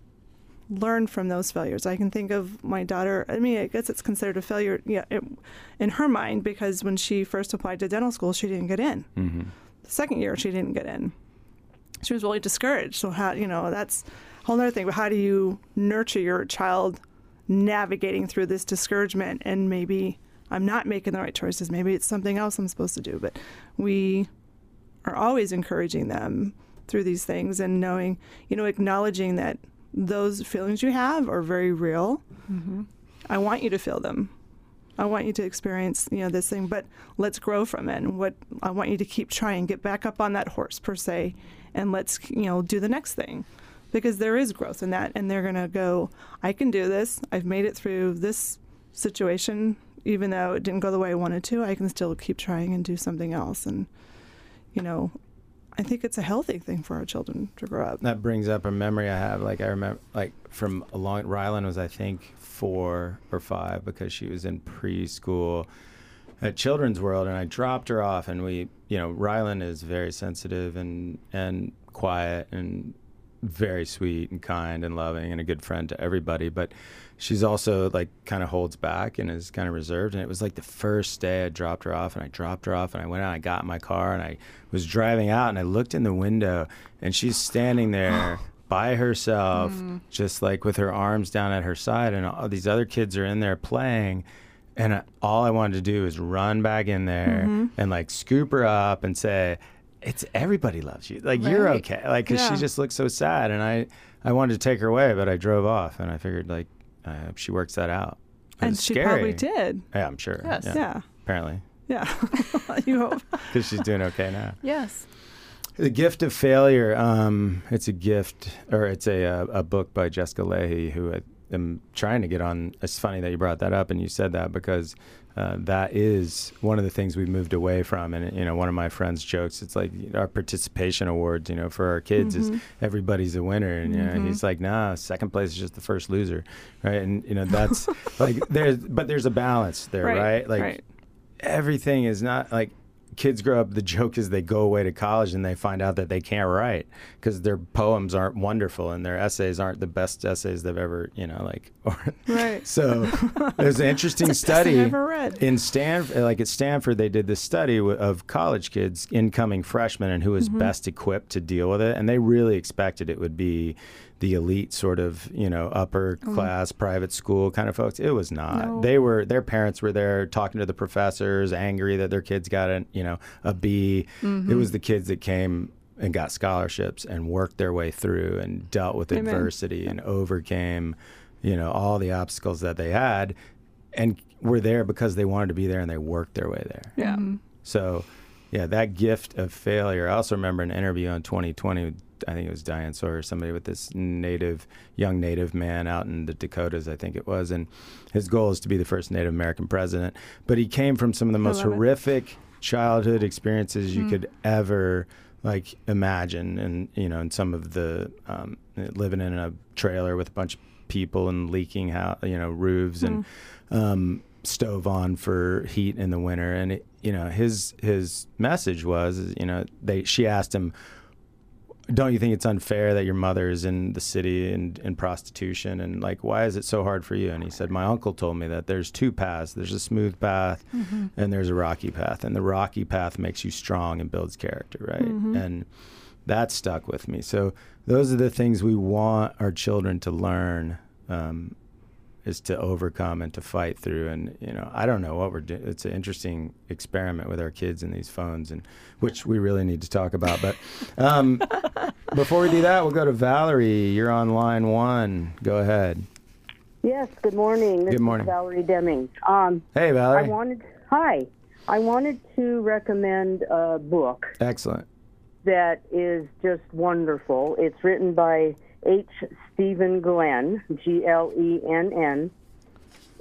learn from those failures. I can think of my daughter. I mean, I guess it's considered a failure, yeah, it, in her mind, because when she first applied to dental school, she didn't get in. Mm-hmm. The second year, she didn't get in. She was really discouraged. So how, you know, that's a whole other thing. But how do you nurture your child navigating through this discouragement? And maybe I'm not making the right choices. Maybe it's something else I'm supposed to do. But we are always encouraging them through these things and knowing, you know, acknowledging that those feelings you have are very real. Mm-hmm. I want you to feel them. I want you to experience, you know, this thing, but let's grow from it. And what I want you to keep trying, get back up on that horse per se, and let's, you know, do the next thing, because there is growth in that. And they're going to go, I can do this. I've made it through this situation, even though it didn't go the way I wanted to. I can still keep trying and do something else. And, you know, I think it's a healthy thing for our children to grow up. That brings up a memory I have. Like I remember, like from a long, Rylan was I think four or five because she was in preschool at Children's World, and I dropped her off. And we, you know, Rylan is very sensitive and and quiet and very sweet and kind and loving and a good friend to everybody, but she's also like kind of holds back and is kind of reserved. And it was like the first day I dropped her off, and I dropped her off and I went out, I got in my car and I was driving out, and I looked in the window and she's standing there by herself, mm. just like with her arms down at her side, and all these other kids are in there playing. And I, all I wanted to do is run back in there mm-hmm. and like scoop her up and say, it's everybody loves you. Like, right. You're okay. Like, cause yeah. she just looked so sad, and I, I wanted to take her away, but I drove off, and I figured like, I hope she works that out. It and she scary. probably did. Yeah, I'm sure. Yes. Yeah. yeah. Apparently. Yeah. You hope. Because she's doing okay now. Yes. The Gift of Failure. Um, it's a gift, or it's a, a a book by Jessica Lahey, who I am trying to get on. It's funny that you brought that up and you said that, because uh, that is one of the things we moved away from. And, you know, one of my friends jokes, it's like our participation awards, you know, for our kids mm-hmm. is everybody's a winner. And, you know, mm-hmm. he's like, nah, second place is just the first loser. Right. And, you know, that's like, there's, but there's a balance there, right? right? Like right. everything is not like, kids grow up, the joke is they go away to college and they find out that they can't write because their poems aren't wonderful and their essays aren't the best essays they've ever, you know, like, or, right. So there's an interesting That's study I've ever read. in Stanford, like at Stanford, they did this study w- of college kids, incoming freshmen, and who was mm-hmm. best equipped to deal with it. And they really expected it would be the elite sort of, you know, upper class mm. private school kind of folks. It was not. No. They were, their parents were there talking to the professors, angry that their kids got a, you know, a B. Mm-hmm. It was the kids that came and got scholarships and worked their way through and dealt with Amen. adversity and overcame, you know, all the obstacles that they had, and were there because they wanted to be there, and they worked their way there. Yeah. Mm-hmm. So, yeah, that gift of failure. I also remember an interview in twenty twenty with, I think it was Diane Sawyer, somebody with this native, young native man out in the Dakotas, I think it was. And his goal is to be the first Native American president. But he came from some of the most horrific it. childhood experiences you mm. could ever like imagine. And, you know, in some of the, um, living in a trailer with a bunch of people and leaking how, you know, roofs mm. and, um, stove on for heat in the winter. And, it, you know, his, his message was, you know, they, she asked him, don't you think it's unfair that your mother is in the city and in prostitution, and like, why is it so hard for you? And he said, my uncle told me that there's two paths. There's a smooth path mm-hmm. and there's a rocky path, and the rocky path makes you strong and builds character, right? Mm-hmm. And that stuck with me. So those are the things we want our children to learn, um, is to overcome and to fight through. And, you know, I don't know what we're doing. It's an interesting experiment with our kids and these phones, and which we really need to talk about. But um, before we do that, we'll go to Valerie. You're on line one. Go ahead. Yes, good morning. This good morning. is Valerie Deming. Um, hey, Valerie. I wanted, hi. I wanted to recommend a book. Excellent. That is just wonderful. It's written by H. Stephen Glenn, G L E N N,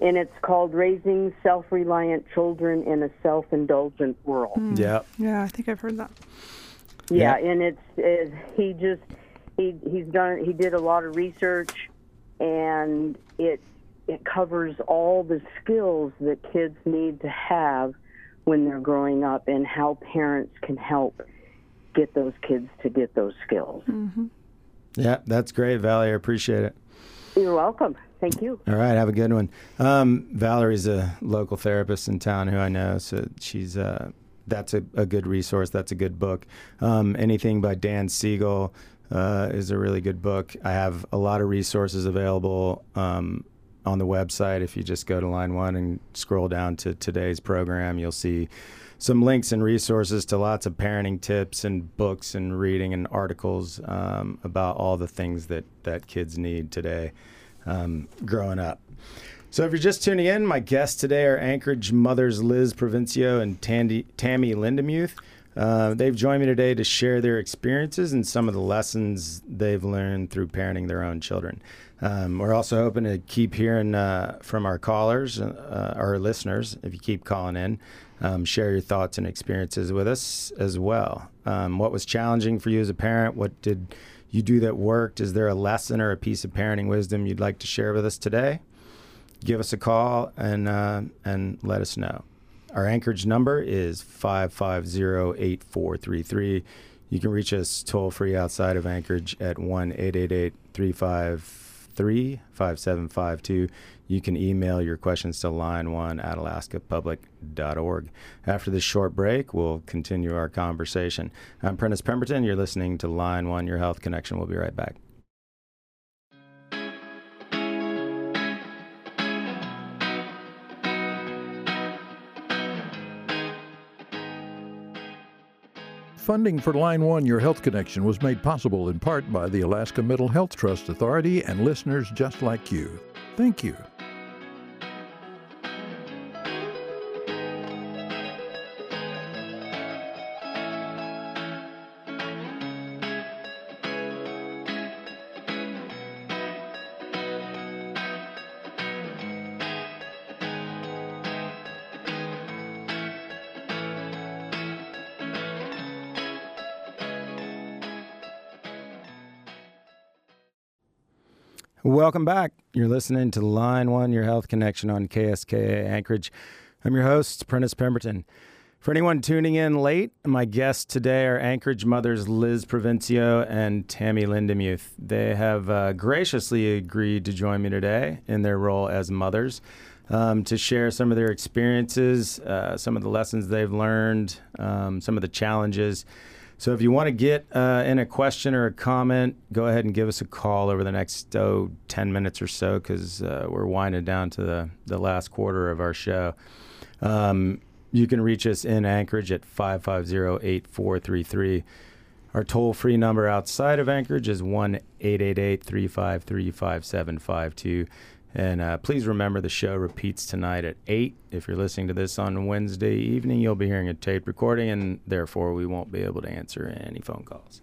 and it's called Raising Self-Reliant Children in a Self-Indulgent World. Mm. Yeah. Yeah, I think I've heard that. Yeah, Yeah. and it's, it's he just he he's done he did a lot of research, and it it covers all the skills that kids need to have when they're growing up, and how parents can help get those kids to get those skills. Mm-hmm. Yeah, that's great, Valerie. I appreciate it. You're welcome. Thank you. All right, have a good one. Um, Valerie's a local therapist in town who I know, so she's uh, that's a, a good resource. That's a good book. Um, anything by Dan Siegel uh, is a really good book. I have a lot of resources available um, on the website. If you just go to Line One and scroll down to today's program, you'll see some links and resources to lots of parenting tips and books and reading and articles um, about all the things that, that kids need today um, growing up. So if you're just tuning in, my guests today are Anchorage mothers Liz Provencio and Tandy, Tammy Lindemuth. Uh, they've joined me today to share their experiences and some of the lessons they've learned through parenting their own children. Um, we're also hoping to keep hearing uh, from our callers, uh, our listeners, if you keep calling in. Um, share your thoughts and experiences with us as well. Um, what was challenging for you as a parent? What did you do that worked? Is there a lesson or a piece of parenting wisdom you'd like to share with us today? Give us a call and uh, and let us know. Our Anchorage number is five five zero, eight four three three. You can reach us toll-free outside of Anchorage at one eight eight eight, three five three, five seven five two. You can email your questions to line one at alaska public dot org. After this short break, we'll continue our conversation. I'm Prentice Pemberton. You're listening to Line one, Your Health Connection. We'll be right back. Funding for Line one, Your Health Connection was made possible in part by the Alaska Mental Health Trust Authority and listeners just like you. Thank you. Welcome back. You're listening to Line one, Your Health Connection on K S K A Anchorage. I'm your host, Prentice Pemberton. For anyone tuning in late, my guests today are Anchorage mothers Liz Provencio and Tammy Lindemuth. They have uh, graciously agreed to join me today in their role as mothers um, to share some of their experiences, uh, some of the lessons they've learned, um, some of the challenges. So if you want to get uh, in a question or a comment, go ahead and give us a call over the next oh, ten minutes or so, because uh, we're winding down to the, the last quarter of our show. Um, you can reach us in Anchorage at five five zero, eight four three three. Our toll-free number outside of Anchorage is one eight eight eight, three five three, five seven five two. And uh, please remember the show repeats tonight at eight. If you're listening to this on Wednesday evening, you'll be hearing a tape recording, and therefore we won't be able to answer any phone calls.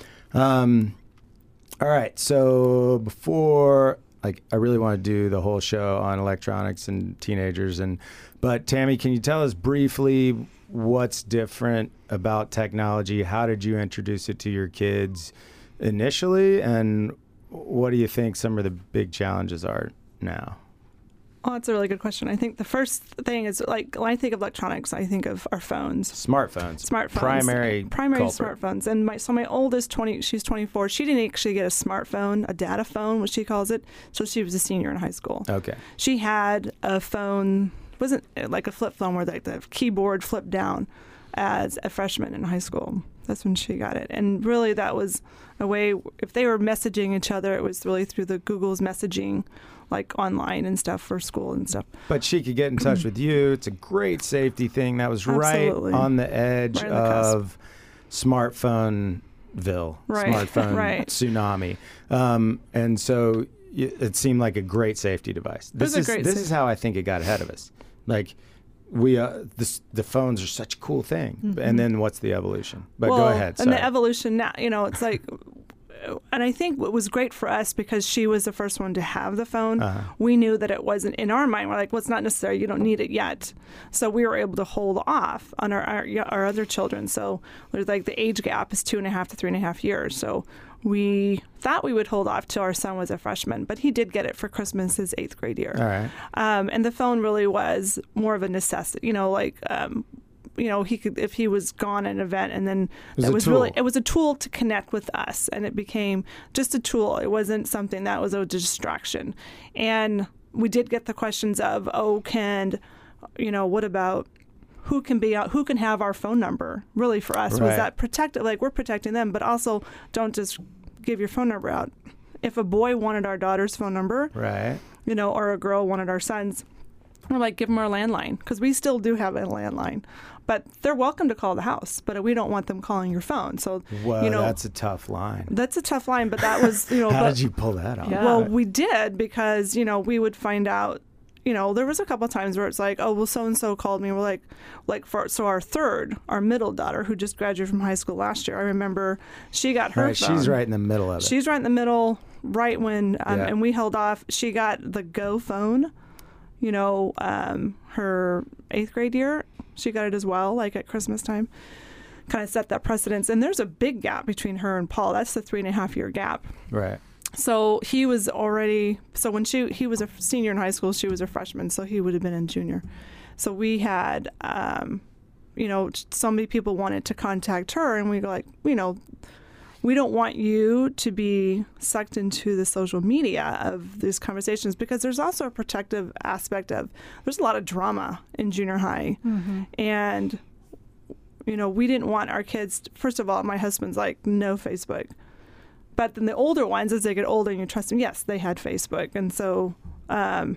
Um, all right, so before, like, I really want to do the whole show on electronics and teenagers, and but Tammy, can you tell us briefly what's different about technology? How did you introduce it to your kids initially, and what do you think some of the big challenges are now? Oh, that's a really good question. I think the first thing is, like, when I think of electronics, I think of our phones. Smartphones. Smartphones. Primary Primary culprit. smartphones. And my so my oldest, twenty, she's twenty-four. She didn't actually get a smartphone, a data phone, what she calls it. So she was a senior in high school. Okay. She had a phone, wasn't like a flip phone where the, the keyboard flipped down, as a freshman in high school. That's when she got it. And really that was a way, if they were messaging each other, it was really through the Google's messaging, like online and stuff for school and stuff. But she could get in touch with you. It's a great safety thing. That was Absolutely. right on the edge Right on the cusp. of smartphoneville, Right. smartphone Right. tsunami. Um, and so y- it seemed like a great safety device. This was a is great this safe- is how I think it got ahead of us. Like we, uh, this, the phones are such a cool thing. Mm-hmm. And then what's the evolution? But well, go ahead. And the sorry. evolution now, you know, it's like and I think what was great for us, because she was the first one to have the phone, Uh-huh. we knew that it wasn't in our mind. We're like, well, it's not necessary. You don't need it yet. So we were able to hold off on our our, our other children. So there's like the age gap is two and a half to three and a half years. So we thought we would hold off till our son was a freshman, but he did get it for Christmas his eighth grade year. All right. Um, and the phone really was more of a necessity, you know, like, um, you know, he could, if he was gone at an event, and then It was that a was tool. really, it was a tool to connect with us, and it became just a tool. It wasn't something that was a distraction. And we did get the questions of, oh, can, you know, what about who can be out, who can have our phone number? Really, for us, Right. was that protective? Like, we're protecting them, but also don't just give your phone number out. If a boy wanted our daughter's phone number, Right. you know, or a girl wanted our son's, we're like, give them our landline, because we still do have a landline. But they're welcome to call the house, but we don't want them calling your phone. So, Well, you know, that's a tough line. that's a tough line, but that was, you know, How but, did you pull that off? Yeah. well, we did, because, you know, we would find out, you know, there was a couple of times where it's like, oh, well, so-and-so called me. We're like, like for, so our third, our middle daughter, who just graduated from high school last year, I remember she got her Right, phone. she's right in the middle of it. She's right in the middle, right when, um, Yeah. and we held off. She got the Go phone, you know, um, her eighth grade year. She got it as well, like at Christmas time. Kind of set that precedence. And there's a big gap between her and Paul. That's the three and a half year gap. Right. So he was already, so when she he was a senior in high school, she was a freshman, so he would have been in junior. So we had, um, you know, so many people wanted to contact her, and we go like, you know, we don't want you to be sucked into the social media of these conversations, because there's also a protective aspect of, there's a lot of drama in junior high. Mm-hmm. And, you know, we didn't want our kids, first of all, my husband's like, no Facebook. But then the older ones, as they get older and you trust them, yes, they had Facebook. And so um,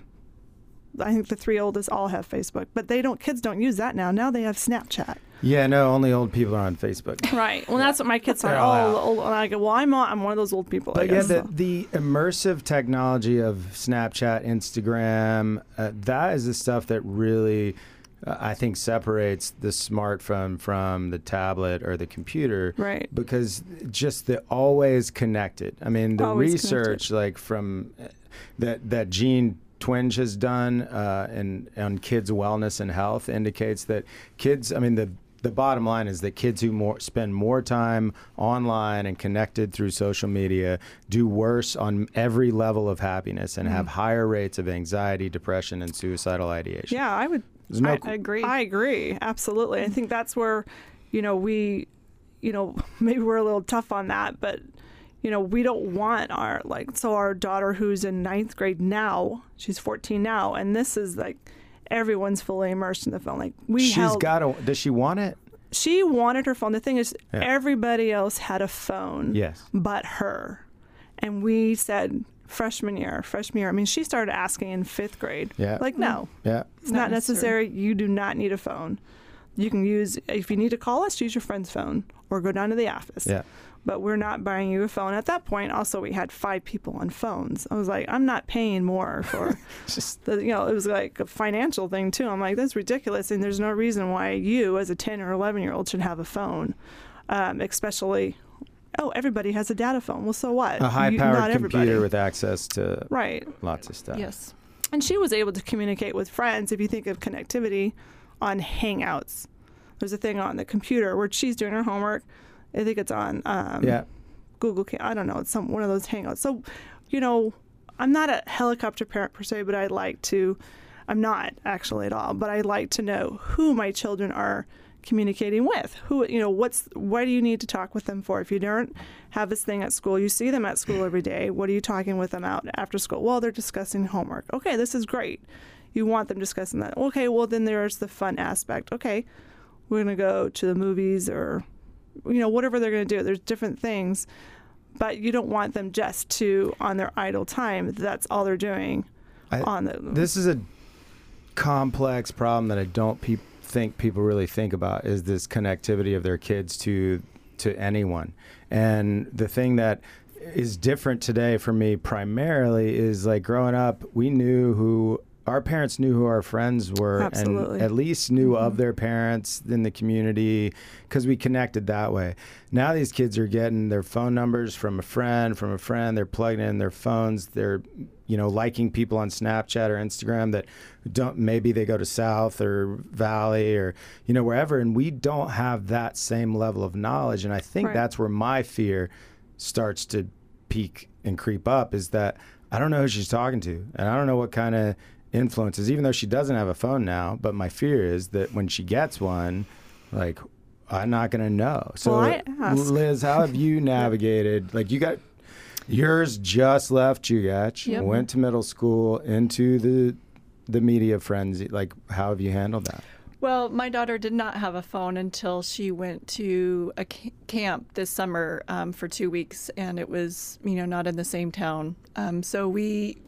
I think the three oldest all have Facebook. But they don't, kids don't use that now. Now they have Snapchat. Yeah, no, only old people are on Facebook. Right. Well, that's what my kids are. They're all Oh, out. the old, and I go, well, I'm, on, I'm one of those old people. I But yeah, guess, the, so. the immersive technology of Snapchat, Instagram, uh, that is the stuff that really, uh, I think, separates the smartphone from the tablet or the computer. Right. Because just the always connected. I mean, the Always research, connected. like from uh, that that Gene Twenge has done uh, in, on kids' wellness and health indicates that kids, I mean, the the bottom line is that kids who more spend more time online and connected through social media do worse on every level of happiness and have higher rates of anxiety, depression, and suicidal ideation. Yeah, I would. There's no- I, I agree. I agree. Absolutely. I think that's where, you know, we, you know, maybe we're a little tough on that, but, you know, we don't want our, like, so our daughter who's in ninth grade now, she's fourteen now, and this is like, everyone's fully immersed in the phone. Like, we She's held, got a. Does she want it? she wanted her phone. The thing is, Yeah. everybody else had a phone Yes. but her. And we said, freshman year, freshman year. I mean, she started asking in fifth grade. Yeah. Like, no, Yeah. it's Not not necessary. You do not need a phone. You can use, if you need to call us, use your friend's phone or go down to the office. Yeah. But we're not buying you a phone. At that point, also, we had five people on phones. I was like, I'm not paying more for, Just the, you know, it was like a financial thing, too. I'm like, that's ridiculous. And there's no reason why you, as a ten or eleven year old, should have a phone, um, especially, oh, everybody has a data phone. Well, so what? a You- high-powered not everybody. computer with access to Right. lots of stuff. Yes. And she was able to communicate with friends, if you think of connectivity, on Hangouts. There's a thing on the computer where she's doing her homework. I think it's on um, Yeah. Google. Ca- I don't know. It's some one of those Hangouts. So, you know, I'm not a helicopter parent per se, but I like to. I'm not actually at all, but I like to know who my children are communicating with. Who, you know, what's what do you need to talk with them for? If you don't have this thing at school, you see them at school every day. What are you talking with them out after school? Well, they're discussing homework. Okay, this is great. You want them discussing that. Okay, well then there's the fun aspect. Okay, we're gonna go to the movies or, you know, whatever they're gonna do. There's different things, but you don't want them just to on their idle time. That's all they're doing. I- on the This is a complex problem that I don't pe- think people really think about is this connectivity of their kids to to anyone. And the thing that is different today for me primarily is like growing up, we knew who our parents knew who our friends were. Absolutely. And at least knew Mm-hmm. of their parents in the community because we connected that way. Now these kids are getting their phone numbers from a friend, from a friend. They're plugging in their phones. They're, you know, liking people on Snapchat or Instagram that don't, maybe they go to South or Valley or, you know, wherever. And we don't have that same level of knowledge. And I think Right. that's where my fear starts to peak and creep up, is that I don't know who she's talking to. And I don't know what kind of influences, even though she doesn't have a phone now. But my fear is that when she gets one, like, I'm not going to know. So, Well, I ask. Liz, how have you navigated? Like, you got yours just left Chugach, Yep. went to middle school, into the the media frenzy. Like, how have you handled that? Well, my daughter did not have a phone until she went to a ca- camp this summer um, for two weeks, and it was, you know, not in the same town. Um, so we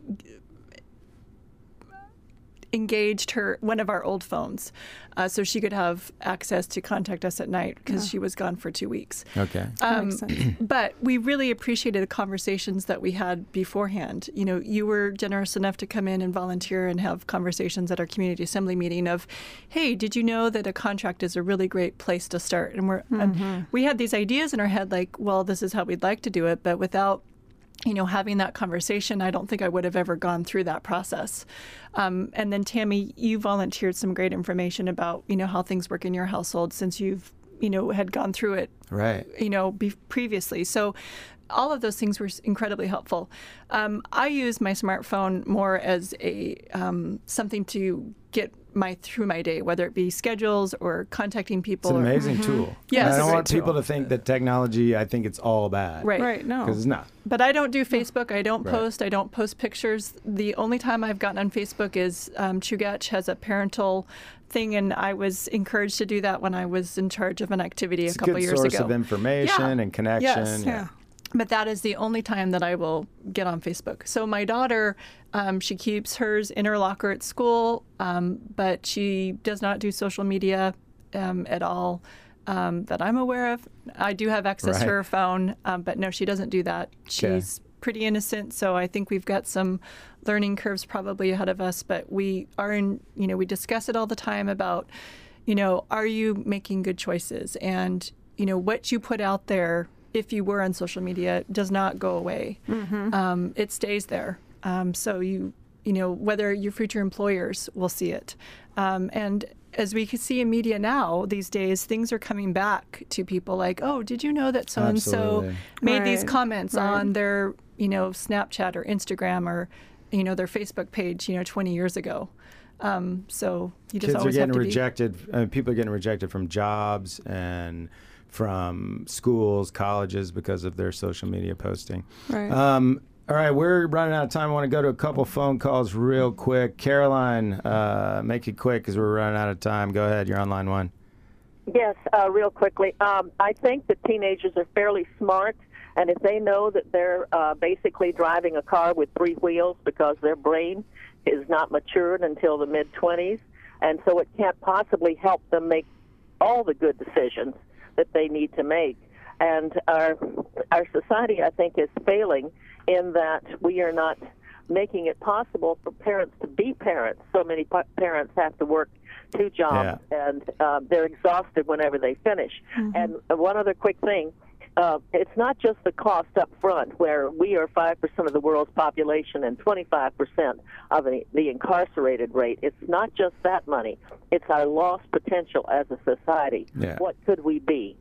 engaged her one of our old phones, uh, so she could have access to contact us at night because she was gone for two weeks. Okay. That Um, makes sense. but we really appreciated the conversations that we had beforehand. You know, you were generous enough to come in and volunteer and have conversations at our community assembly meeting of, hey, did you know that a contract is a really great place to start? And we're and we had these ideas in our head like, well, this is how we'd like to do it, but without you know, having that conversation, I don't think I would have ever gone through that process. Um, and then Tammy, you volunteered some great information about, you know, how things work in your household since you've, you know, had gone through it, Right. you know, be- previously. So all of those things were s- incredibly helpful. Um, I use my smartphone more as a um, something to get my through my day, whether it be schedules or contacting people. It's an or- amazing tool. Yeah, And it's I a don't great want people tool. to think that technology, I think it's all bad. Right. Right. No. Because it's not. But I don't do Facebook. I don't Right. post. I don't post pictures. The only time I've gotten on Facebook is um, Chugach has a parental thing, and I was encouraged to do that when I was in charge of an activity It's a a couple good years source ago. of information Yeah. and connection. Yes. yeah. But that is the only time that I will get on Facebook. So my daughter, um, she keeps hers in her locker at school, um, but she does not do social media um, at all um, that I'm aware of. I do have access Right. to her phone, um, but no, she doesn't do that. She's pretty innocent, so I think we've got some learning curves probably ahead of us. But we are in, you know, we discuss it all the time about, you know, are you making good choices? And, you know, what you put out there, if you were on social media, does not go away. Um, it stays there. Um, so you, you know, whether your future employers will see it. Um, and as we can see in media now these days, things are coming back to people like, oh, did you know that so-and-so Absolutely. made these Right. comments Right. on their, you know, Snapchat or Instagram or, you know, their Facebook page, you know, twenty years ago. Um, so you just Kids are always have getting to rejected. Uh, people are getting rejected from jobs and from schools, colleges because of their social media posting. Right. Um, all right, we're running out of time. I want to go to a couple phone calls real quick. Caroline, uh, make it quick because we're running out of time. Go ahead. You're on line one. Yes, uh, real quickly. Um, I think that teenagers are fairly smart, and if they know that they're uh, basically driving a car with three wheels because their brain is not matured until the mid-twenties, and so it can't possibly help them make all the good decisions that they need to make. And our our society, I think, is failing in that we are not making it possible for parents to be parents. So many pa- parents have to work two jobs, and uh, they're exhausted whenever they finish. And uh, one other quick thing, uh, it's not just the cost up front, where we are five percent of the world's population and twenty-five percent of the, the incarcerated rate. It's not just that money. It's our lost potential as a society. Yeah. What could we be?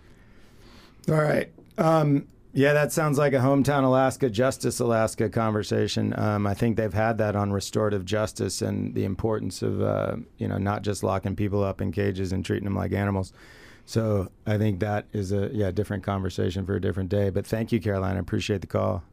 All right. Um, yeah, that sounds like a Hometown Alaska, Justice Alaska conversation. Um, I think they've had that on restorative justice and the importance of, uh, you know, not just locking people up in cages and treating them like animals. So I think that is a yeah different conversation for a different day. But thank you, Caroline. I appreciate the call.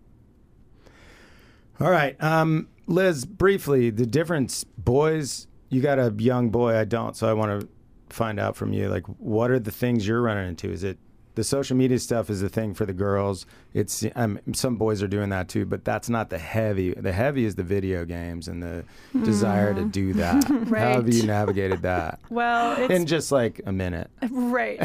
All right. Um, Liz, briefly, the difference, boys, you got a young boy. I don't. So I want to find out from you, like, what are the things you're running into? Is it the social media stuff is a thing for the girls. It's um, some boys are doing that too, but that's not the heavy. The heavy is the video games and the mm. desire to do that. Right. How have you navigated that? Well, it's, in just like a minute. Right.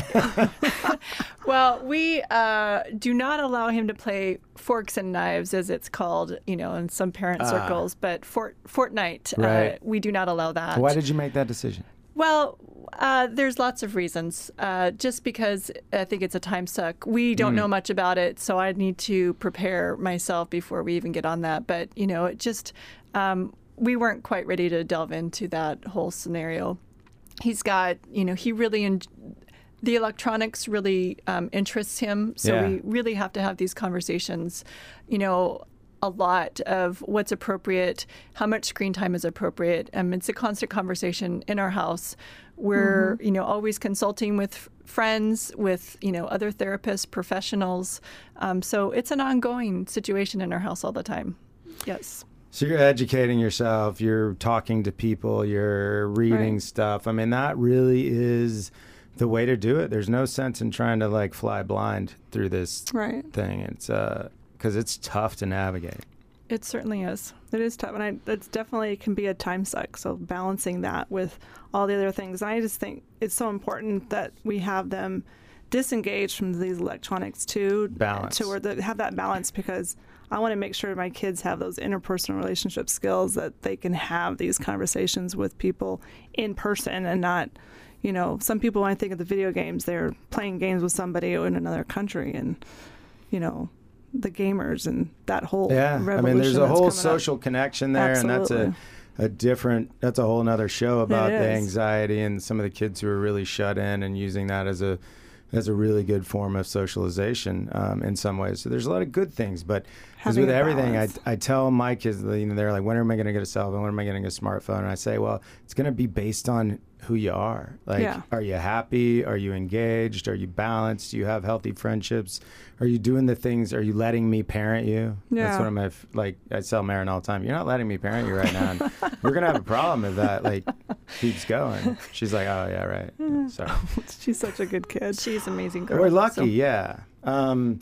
Well, we uh, do not allow him to play Forks and Knives, as it's called, you know, in some parent ah. circles. But Fort, Fortnite, right. uh, we do not allow that. Why did you make that decision? Well, uh, there's lots of reasons. Uh, just because I think it's a time suck. We don't mm. know much about it, so I need to prepare myself before we even get on that. But, you know, it just, um, we weren't quite ready to delve into that whole scenario. He's got, you know, he really, en- the electronics really um, interests him. So yeah. we really have to have these conversations, you know, a lot of what's appropriate, how much screen time is appropriate. Um, it's a constant conversation in our house. We're, mm-hmm. you know, always consulting with f- friends, with, you know, other therapists, professionals. Um, so it's an ongoing situation in our house all the time. Yes. So you're educating yourself, you're talking to people, you're reading right. stuff. I mean, that really is the way to do it. There's no sense in trying to like fly blind through this right. thing. It's uh, because it's tough to navigate. It certainly is. It is tough, and I, it's definitely can be a time suck. So balancing that with all the other things, and I just think it's so important that we have them disengaged from these electronics too, balance to where they have that balance, because I want to make sure my kids have those interpersonal relationship skills that they can have these conversations with people in person and not, you know, some people when I think of the video games, they're playing games with somebody in another country, and you know. The gamers and that whole yeah. revolution. I mean, there's a whole up. social connection there, Absolutely. and that's a, a different. That's a whole other show about the anxiety and some of the kids who are really shut in and using that as a as a really good form of socialization um, in some ways. So there's a lot of good things, but as with everything, I, I tell my kids, you know, they're like, when am I going to get a cell phone? When am I getting a smartphone? And I say, well, it's going to be based on who you are. Like, yeah. are you happy? Are you engaged? Are you balanced? Do you have healthy friendships? Are you doing the things? Are you letting me parent you? Yeah. That's one of my, like, I tell Marin all the time, you're not letting me parent you right now. And we're going to have a problem if that, like, keeps going. She's like, oh, yeah, right. So she's such a good kid. She's an amazing girl. We're lucky, so. yeah. Um,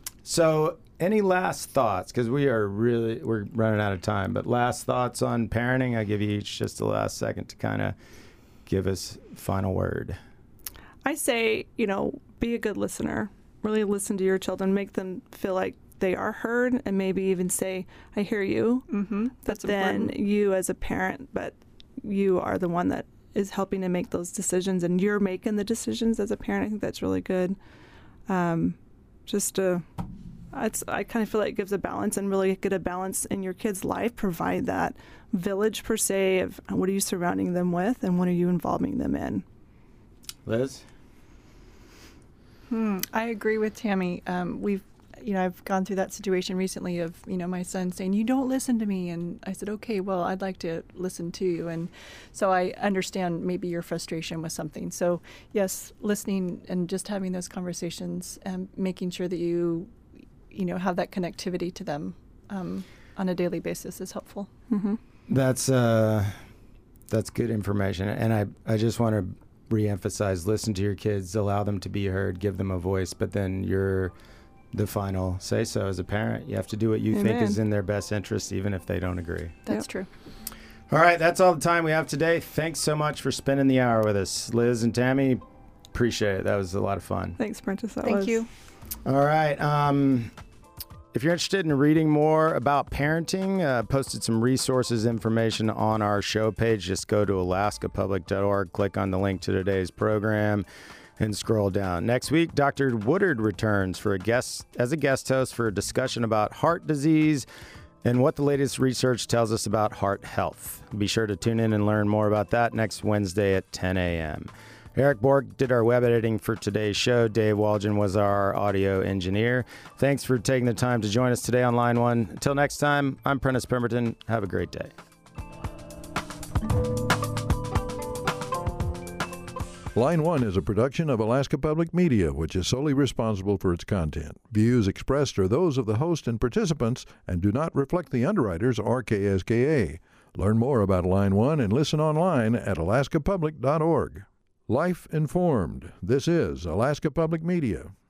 so any last thoughts? Because we are really, we're running out of time. But last thoughts on parenting? I give you each just the last second to kind of give us final word. I say, you know, be a good listener. Really listen to your children. Make them feel like they are heard, and maybe even say, I hear you. Mm-hmm. But That's then important. you as a parent, but you are the one that is helping to make those decisions, and you're making the decisions as a parent. I think that's really good. Um, just to, it's, I kind of feel like it gives a balance, and really get a balance in your kid's life. Provide that village per se of what are you surrounding them with, and what are you involving them in. Liz? Hmm, I agree with Tammy. Um, we've, you know, I've gone through that situation recently of, you know, my son saying, you don't listen to me. And I said, okay, well, I'd like to listen to you. And so I understand maybe your frustration with something. So yes, listening and just having those conversations and making sure that you, you know, have that connectivity to them um, on a daily basis is helpful. Mm-hmm. That's, uh, that's good information. And I, I just want to reemphasize, listen to your kids, allow them to be heard, give them a voice, but then you're the final say so as a parent. You have to do what you Amen. think is in their best interest, even if they don't agree. That's Yep. true. All right, that's all the time we have today. Thanks so much for spending the hour with us. Liz and Tammy, appreciate it. That was a lot of fun. Thanks, Prentice. That Thank was... you. All right. Um, if you're interested in reading more about parenting, uh, posted some resources information on our show page. Just go to alaska public dot org, click on the link to today's program, and scroll down. Next week, Doctor Woodard returns for a guest as a guest host for a discussion about heart disease and what the latest research tells us about heart health. Be sure to tune in and learn more about that next Wednesday at ten a.m. Eric Borg did our web editing for today's show. Dave Walgen was our audio engineer. Thanks for taking the time to join us today on Line One. Until next time, I'm Prentice Pemberton. Have a great day. Line One is a production of Alaska Public Media, which is solely responsible for its content. Views expressed are those of the host and participants and do not reflect the underwriters or K S K A. Learn more about Line One and listen online at alaska public dot org. Life informed. This is Alaska Public Media.